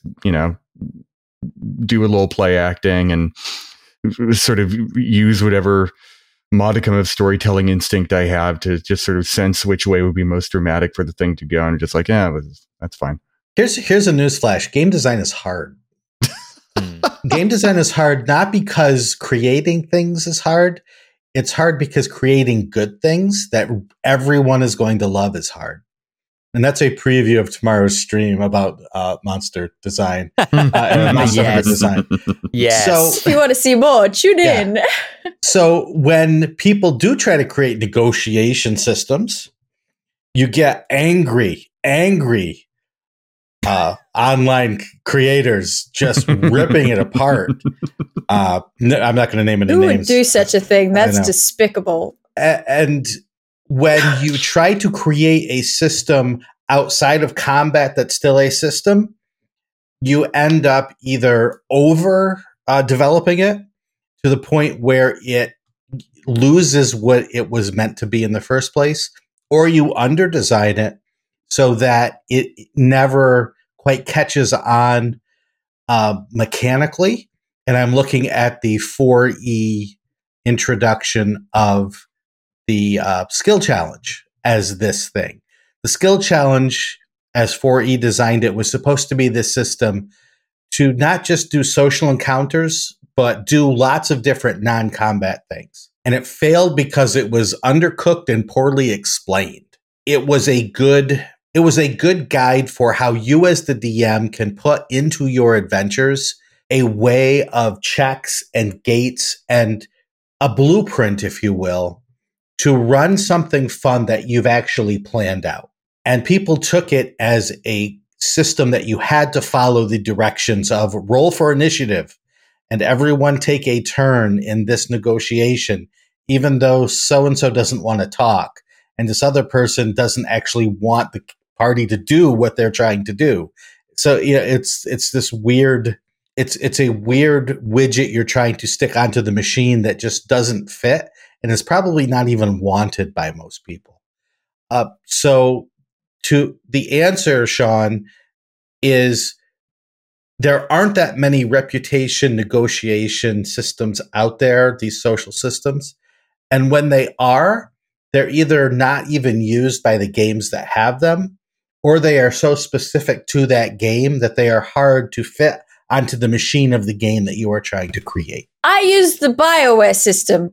do a little play acting and sort of use whatever modicum of storytelling instinct I have to just sort of sense which way would be most dramatic for the thing to go. And just like, yeah, that's fine. Here's a newsflash. Game design is hard. Game design is hard not because creating things is hard. It's hard because creating good things that everyone is going to love is hard. And that's a preview of tomorrow's stream about monster design and monster design. Yes. So, If you want to see more, tune in. So when people do try to create negotiation systems, you get angry online creators just ripping it apart. I'm not going to name any Who would names. do such a thing? That's know. despicable. And when you try to create a system outside of combat that's still a system, you end up either over developing it to the point where it loses what it was meant to be in the first place, or you under design it so that it never quite catches on mechanically. And I'm looking at the 4E introduction of the skill challenge as this thing. The skill challenge, as 4E designed it, was supposed to be this system to not just do social encounters, but do lots of different non-combat things. And it failed because it was undercooked and poorly explained. It was a good guide for how you as the DM can put into your adventures a way of checks and gates and a blueprint, if you will, to run something fun that you've actually planned out. And people took it as a system that you had to follow the directions of roll for initiative and everyone take a turn in this negotiation, even though so-and-so doesn't want to talk and this other person doesn't actually want the party to do what they're trying to do. So, it's this weird, it's a weird widget you're trying to stick onto the machine that just doesn't fit and is probably not even wanted by most people. So to the answer, Sean, is there aren't that many reputation negotiation systems out there, these social systems. And when they are, they're either not even used by the games that have them, or they are so specific to that game that they are hard to fit onto the machine of the game that you are trying to create. I use the BioWare system.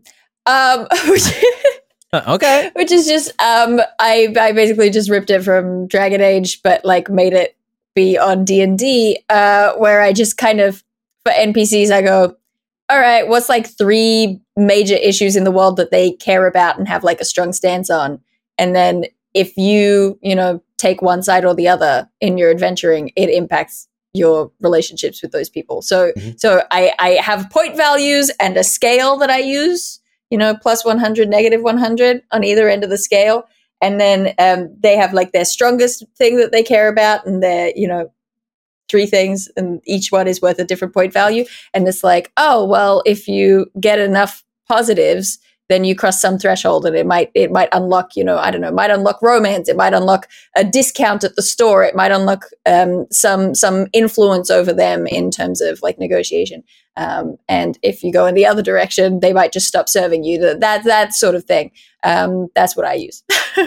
Okay. Which is just I basically just ripped it from Dragon Age, but like made it be on D&D, where I just kind of, for NPCs, I go, all right, what's like 3 major issues in the world that they care about and have like a strong stance on? And then if you take one side or the other in your adventuring, it impacts your relationships with those people. So I have point values and a scale that I use, plus 100, negative 100 on either end of the scale. And then they have like their strongest thing that they care about and their, 3 things, and each one is worth a different point value. And it's like, oh, well, if you get enough positives, then you cross some threshold and it might unlock, it might unlock romance. It might unlock a discount at the store. It might unlock some influence over them in terms of like negotiation. And if you go in the other direction, they might just stop serving you. That sort of thing. That's what I use.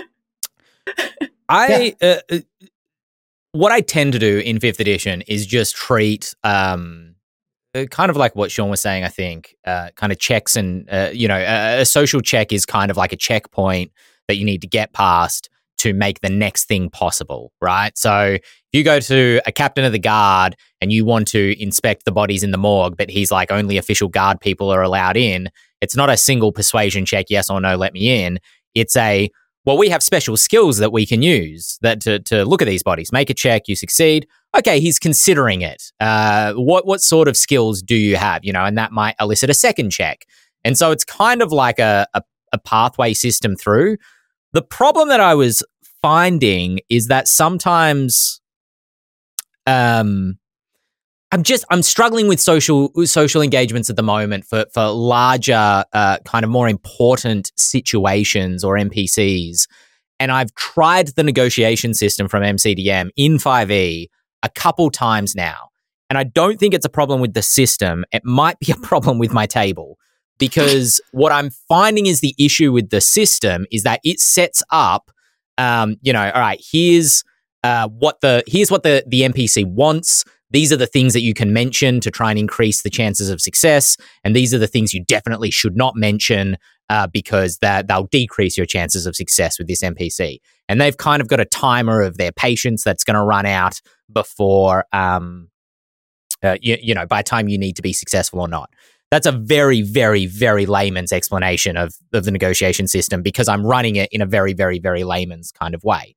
What I tend to do in 5th edition is just treat kind of like what Sean was saying, I think, kind of checks and, a social check is kind of like a checkpoint that you need to get past to make the next thing possible, right? So if you go to a captain of the guard and you want to inspect the bodies in the morgue, but he's like, only official guard people are allowed in, it's not a single persuasion check, yes or no, let me in. It's well, we have special skills that we can use that to look at these bodies. Make a check, you succeed. Okay, he's considering it. What sort of skills do you have? And that might elicit a second check. And so it's kind of like a pathway system through. The problem that I was finding is that sometimes I'm struggling with social engagements at the moment for larger, kind of more important situations or NPCs. And I've tried the negotiation system from MCDM in 5e a couple times now. And I don't think it's a problem with the system. It might be a problem with my table, because what I'm finding is the issue with the system is that it sets up, all right, here's what the NPC wants. These are the things that you can mention to try and increase the chances of success. And these are the things you definitely should not mention because they'll decrease your chances of success with this NPC. And they've kind of got a timer of their patience that's going to run out before, by the time you need to be successful or not. That's a very, very, very layman's explanation of the negotiation system, because I'm running it in a very, very, very layman's kind of way.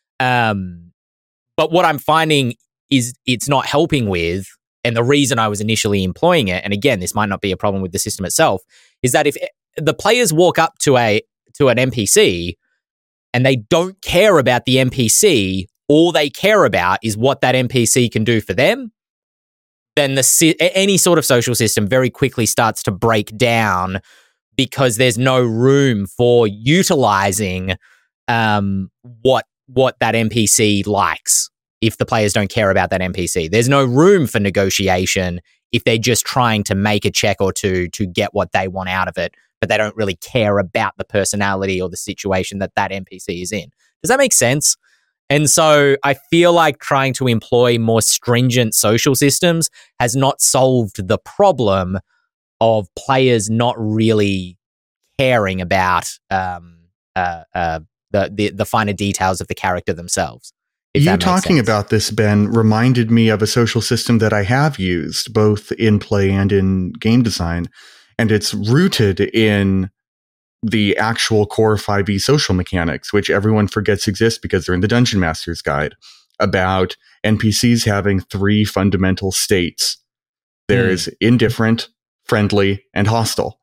But what I'm finding is it's not helping with, and the reason I was initially employing it, and again, this might not be a problem with the system itself, is that if the players walk up to an NPC and they don't care about the NPC, all they care about is what that NPC can do for them, then any sort of social system very quickly starts to break down, because there's no room for utilizing what that NPC likes. If the players don't care about that NPC, there's no room for negotiation if they're just trying to make a check or two to get what they want out of it, but they don't really care about the personality or the situation that NPC is in. Does that make sense? And so I feel like trying to employ more stringent social systems has not solved the problem of players not really caring about the finer details of the character themselves. You talking about this, Ben, reminded me of a social system that I have used both in play and in game design. And it's rooted in the actual core 5e social mechanics, which everyone forgets exist because they're in the Dungeon Master's Guide, about NPCs having 3 fundamental states. There's indifferent, friendly, and hostile.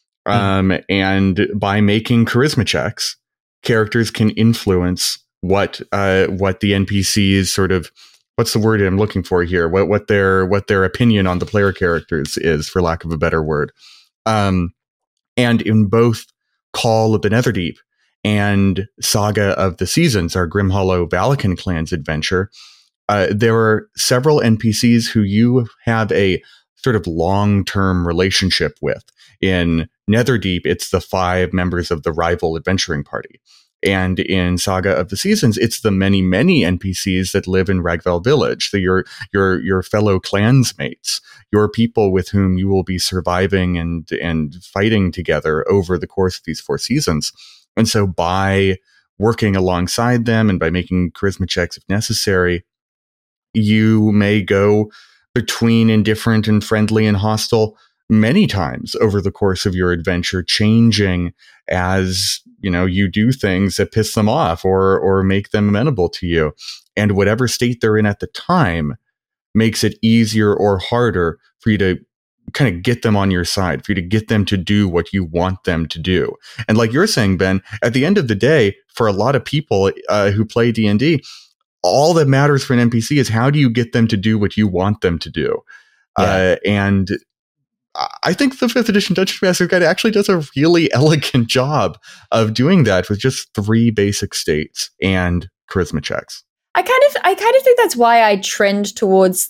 And by making charisma checks, characters can influence what the NPCs sort of, what's the word I'm looking for here? What their opinion on the player characters is, for lack of a better word. And in both Call of the Netherdeep and Saga of the Seasons, our Grimhollow Valakan Clans adventure, there are several NPCs who you have a sort of long-term relationship with. In Netherdeep, it's the 5 members of the rival adventuring party. And in Saga of the Seasons, it's the many, many NPCs that live in Ragvel Village. So your fellow clansmates, your people with whom you will be surviving and fighting together over the course of these 4 seasons. And so by working alongside them and by making charisma checks if necessary, you may go between indifferent and friendly and hostile many times over the course of your adventure, changing as you do things that piss them off or make them amenable to you. And whatever state they're in at the time makes it easier or harder for you to kind of get them on your side, for you to get them to do what you want them to do. And like you're saying, Ben, at the end of the day, for a lot of people who play D&D, all that matters for an NPC is how do you get them to do what you want them to do. And I think the 5th edition Dungeon Master Guide actually does a really elegant job of doing that with just 3 basic states and charisma checks. I kind of think that's why I trend towards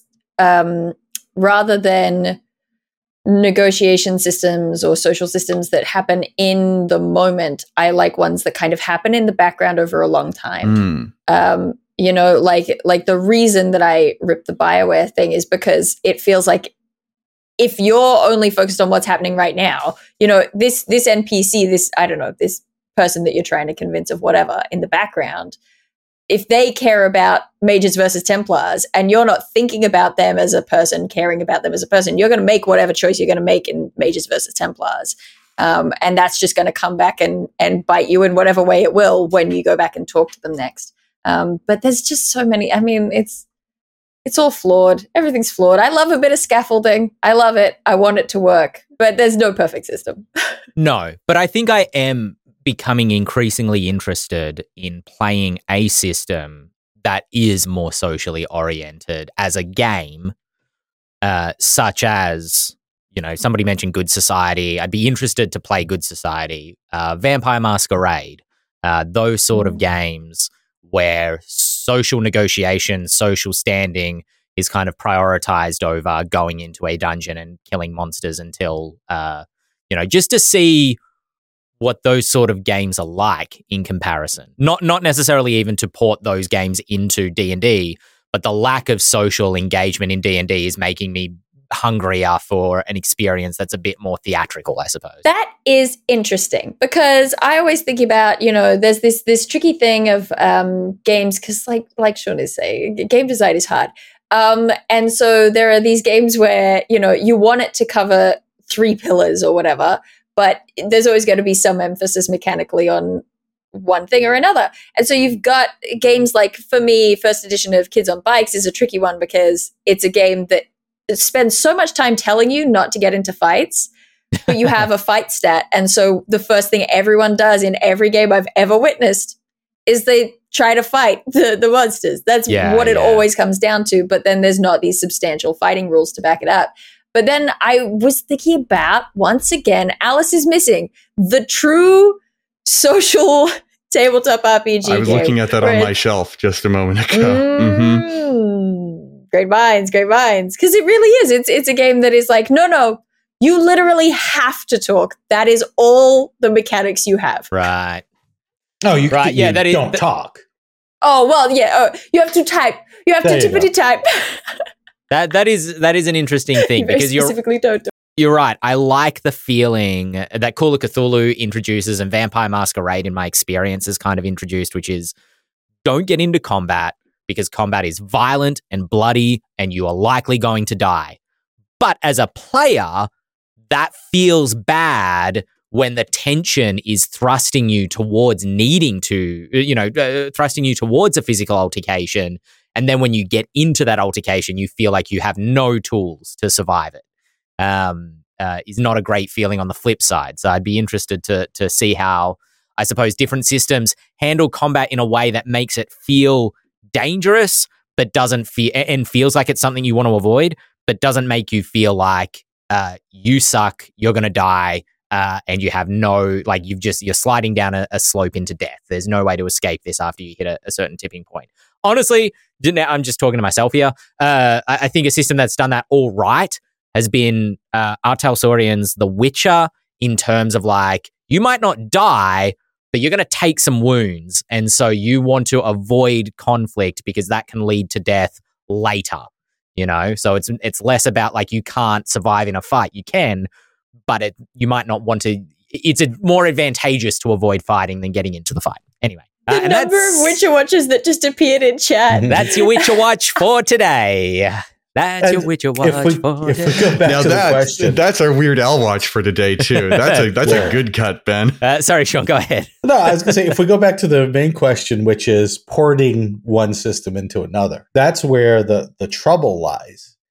rather than negotiation systems or social systems that happen in the moment, I like ones that kind of happen in the background over a long time. You know, like the reason that I ripped the BioWare thing is because it feels like if you're only focused on what's happening right now, you know, this NPC, this person that you're trying to convince of whatever in the background, if they care about mages versus Templars and you're not thinking about them as a person, caring about them as a person, you're going to make whatever choice you're going to make in mages versus Templars. And that's just going to come back and bite you in whatever way it will when you go back and talk to them next. But there's just so many. I mean, it's all flawed. Everything's flawed. I love a bit of scaffolding. I love it. I want it to work. But there's no perfect system. No, but I think I am becoming increasingly interested in playing a system that is more socially oriented as a game, such as, you know, somebody mentioned Good Society. I'd be interested to play Good Society, Vampire Masquerade, those sort of games where social negotiation, social standing is kind of prioritized over going into a dungeon and killing monsters until, just to see what those sort of games are like in comparison. Not necessarily even to port those games into D&D, but the lack of social engagement in D&D is making me hungrier for an experience that's a bit more theatrical, I suppose. That is interesting because I always think about, you know, there's this tricky thing of games because like Sean is saying, game design is hard. And so there are these games where, you know, you want it to cover 3 pillars or whatever, but there's always going to be some emphasis mechanically on one thing or another. And so you've got games like, for me, 1st edition of Kids on Bikes is a tricky one because it's a game that spends so much time telling you not to get into fights, but you have a fight stat. And so the first thing everyone does in every game I've ever witnessed is they try to fight the monsters. That's what it always comes down to. But then there's not these substantial fighting rules to back it up. But then I was thinking about, once again, Alice is missing the true social tabletop RPG. I was looking at that on my shelf just a moment ago. Great minds. Because it really is. It's a game that is like, no, you literally have to talk. That is all the mechanics you have. Right. Oh, you don't talk. Oh, well, yeah. You have to type. You have to tippity type. That is an interesting thing because you're right. I like the feeling that Call of Cthulhu introduces and Vampire Masquerade in my experience is kind of introduced, which is don't get into combat because combat is violent and bloody and you are likely going to die. But as a player, that feels bad when the tension is thrusting you towards needing to, thrusting you towards a physical altercation. And then when you get into that altercation, you feel like you have no tools to survive it. Is not a great feeling on the flip side. So I'd be interested to see how, I suppose, different systems handle combat in a way that makes it feel dangerous, but doesn't feel and feels like it's something you want to avoid, but doesn't make you feel like you suck, you're going to die, and you have no, like you're sliding down a slope into death. There's no way to escape this after you hit a certain tipping point. Honestly, I'm just talking to myself here. I think a system that's done that all right has been R. Talsorian's The Witcher, in terms of like, you might not die, but you're going to take some wounds. And so you want to avoid conflict because that can lead to death later, you know? So it's less about like you can't survive in a fight. You can, but you might not want to. It's more advantageous to avoid fighting than getting into the fight. Anyway. The number of Witcher Watchers that just appeared in chat. That's your Witcher Watch for today. That's your Witcher Watch for today. If we go back to the question. That's our Weird Al Watch for today, too. That's a good cut, Ben. Sorry, Sean, go ahead. No, I was going to say, if we go back to the main question, which is porting one system into another, that's where the trouble lies.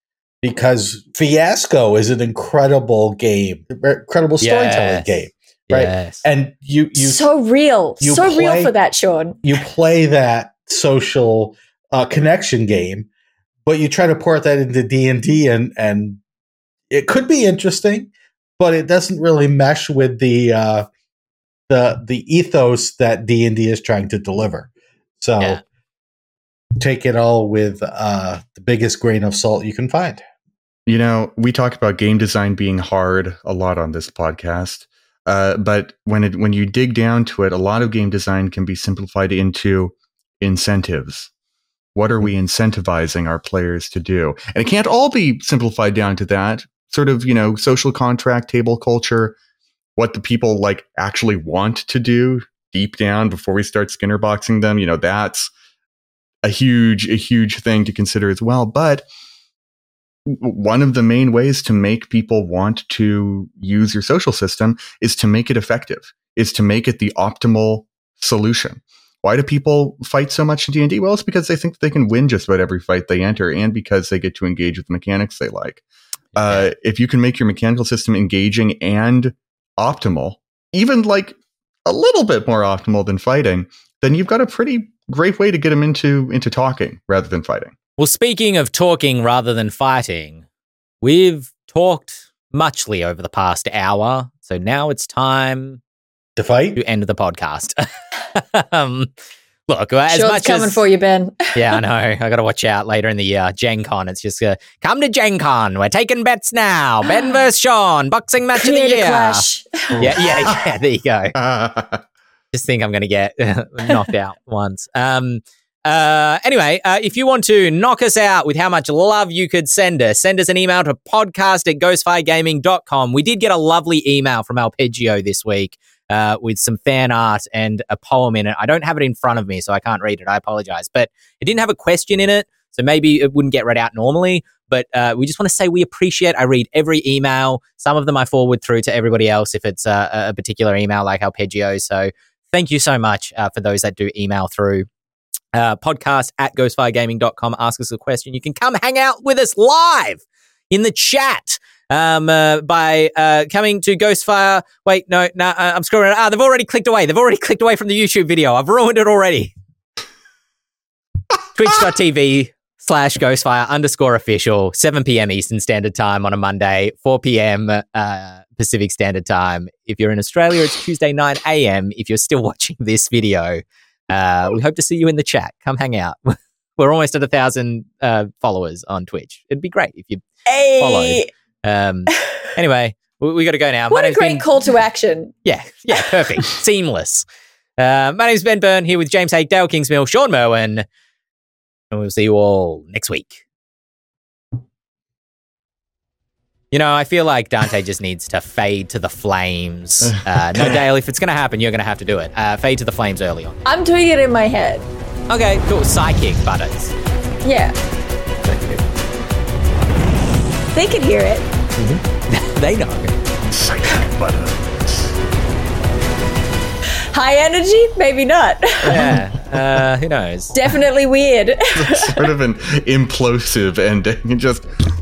because Fiasco is an incredible game, incredible storytelling game, right? Yes. And you so real, you so real play- for that, Sean. you play that social connection game, but you try to port that into D&D, and it could be interesting, but it doesn't really mesh with the ethos that D&D is trying to deliver. So take it all with the biggest grain of salt you can find. You know, we talk about game design being hard a lot on this podcast, but when you dig down to it, a lot of game design can be simplified into incentives. What are we incentivizing our players to do? And it can't all be simplified down to that sort of, social contract, table culture, what the people like actually want to do deep down before we start Skinner boxing them. That's a huge thing to consider as well. But one of the main ways to make people want to use your social system is to make it effective, is to make it the optimal solution. Why do people fight so much in D&D? Well, it's because they think they can win just about every fight they enter, and because they get to engage with the mechanics they like. If you can make your mechanical system engaging and optimal, even like a little bit more optimal than fighting, then you've got a pretty great way to get them into talking rather than fighting. Well, speaking of talking rather than fighting, we've talked muchly over the past hour, so now it's time to fight, to end the podcast. Look, as Sean's much coming as for you, Ben. yeah, I know. I got to watch out later in the year. Gen Con, it's just come to Gen Con. We're taking bets now. Ben versus Sean, boxing match Create of the a year. clash. Yeah. There you go. Just think I'm going to get knocked out once. Anyway, if you want to knock us out with how much love you could send us an email to podcast@ghostfiregaming.com. We did get a lovely email from Arpeggio this week with some fan art and a poem in it. I don't have it in front of me, so I can't read it. I apologize. But it didn't have a question in it, so maybe it wouldn't get read out normally. But we just want to say we appreciate. I read every email. Some of them I forward through to everybody else if it's a particular email like Arpeggio. So thank you so much for those that do email through. Podcast@ghostfiregaming.com. Ask us a question. You can come hang out with us live in the chat by coming to Ghostfire. Wait, no, I'm screwing it. They've already clicked away. They've already clicked away from the YouTube video. I've ruined it already. Twitch.tv/Ghostfire_official, 7 p.m. Eastern Standard Time on a Monday, 4 p.m. Pacific Standard Time. If you're in Australia, it's Tuesday 9 a.m. If you're still watching this video, we hope to see you in the chat. Come hang out. We're almost at 1,000 followers on Twitch. It'd be great if you followed. Anyway, we got to go now. What a great call to action. Yeah, perfect. Seamless. My name's Ben Byrne, here with James Haig, Dale Kingsmill, Sean Merwin, and we'll see you all next week. I feel like Dante just needs to fade to the flames. No, Dale, if it's going to happen, you're going to have to do it. Fade to the flames early on. I'm doing it in my head. Okay, cool. Psychic buttons. Yeah. They could hear it. Mm-hmm. They know. Psychic buttons. High energy? Maybe not. Yeah. Who knows? Definitely weird. Sort of an implosive ending. Just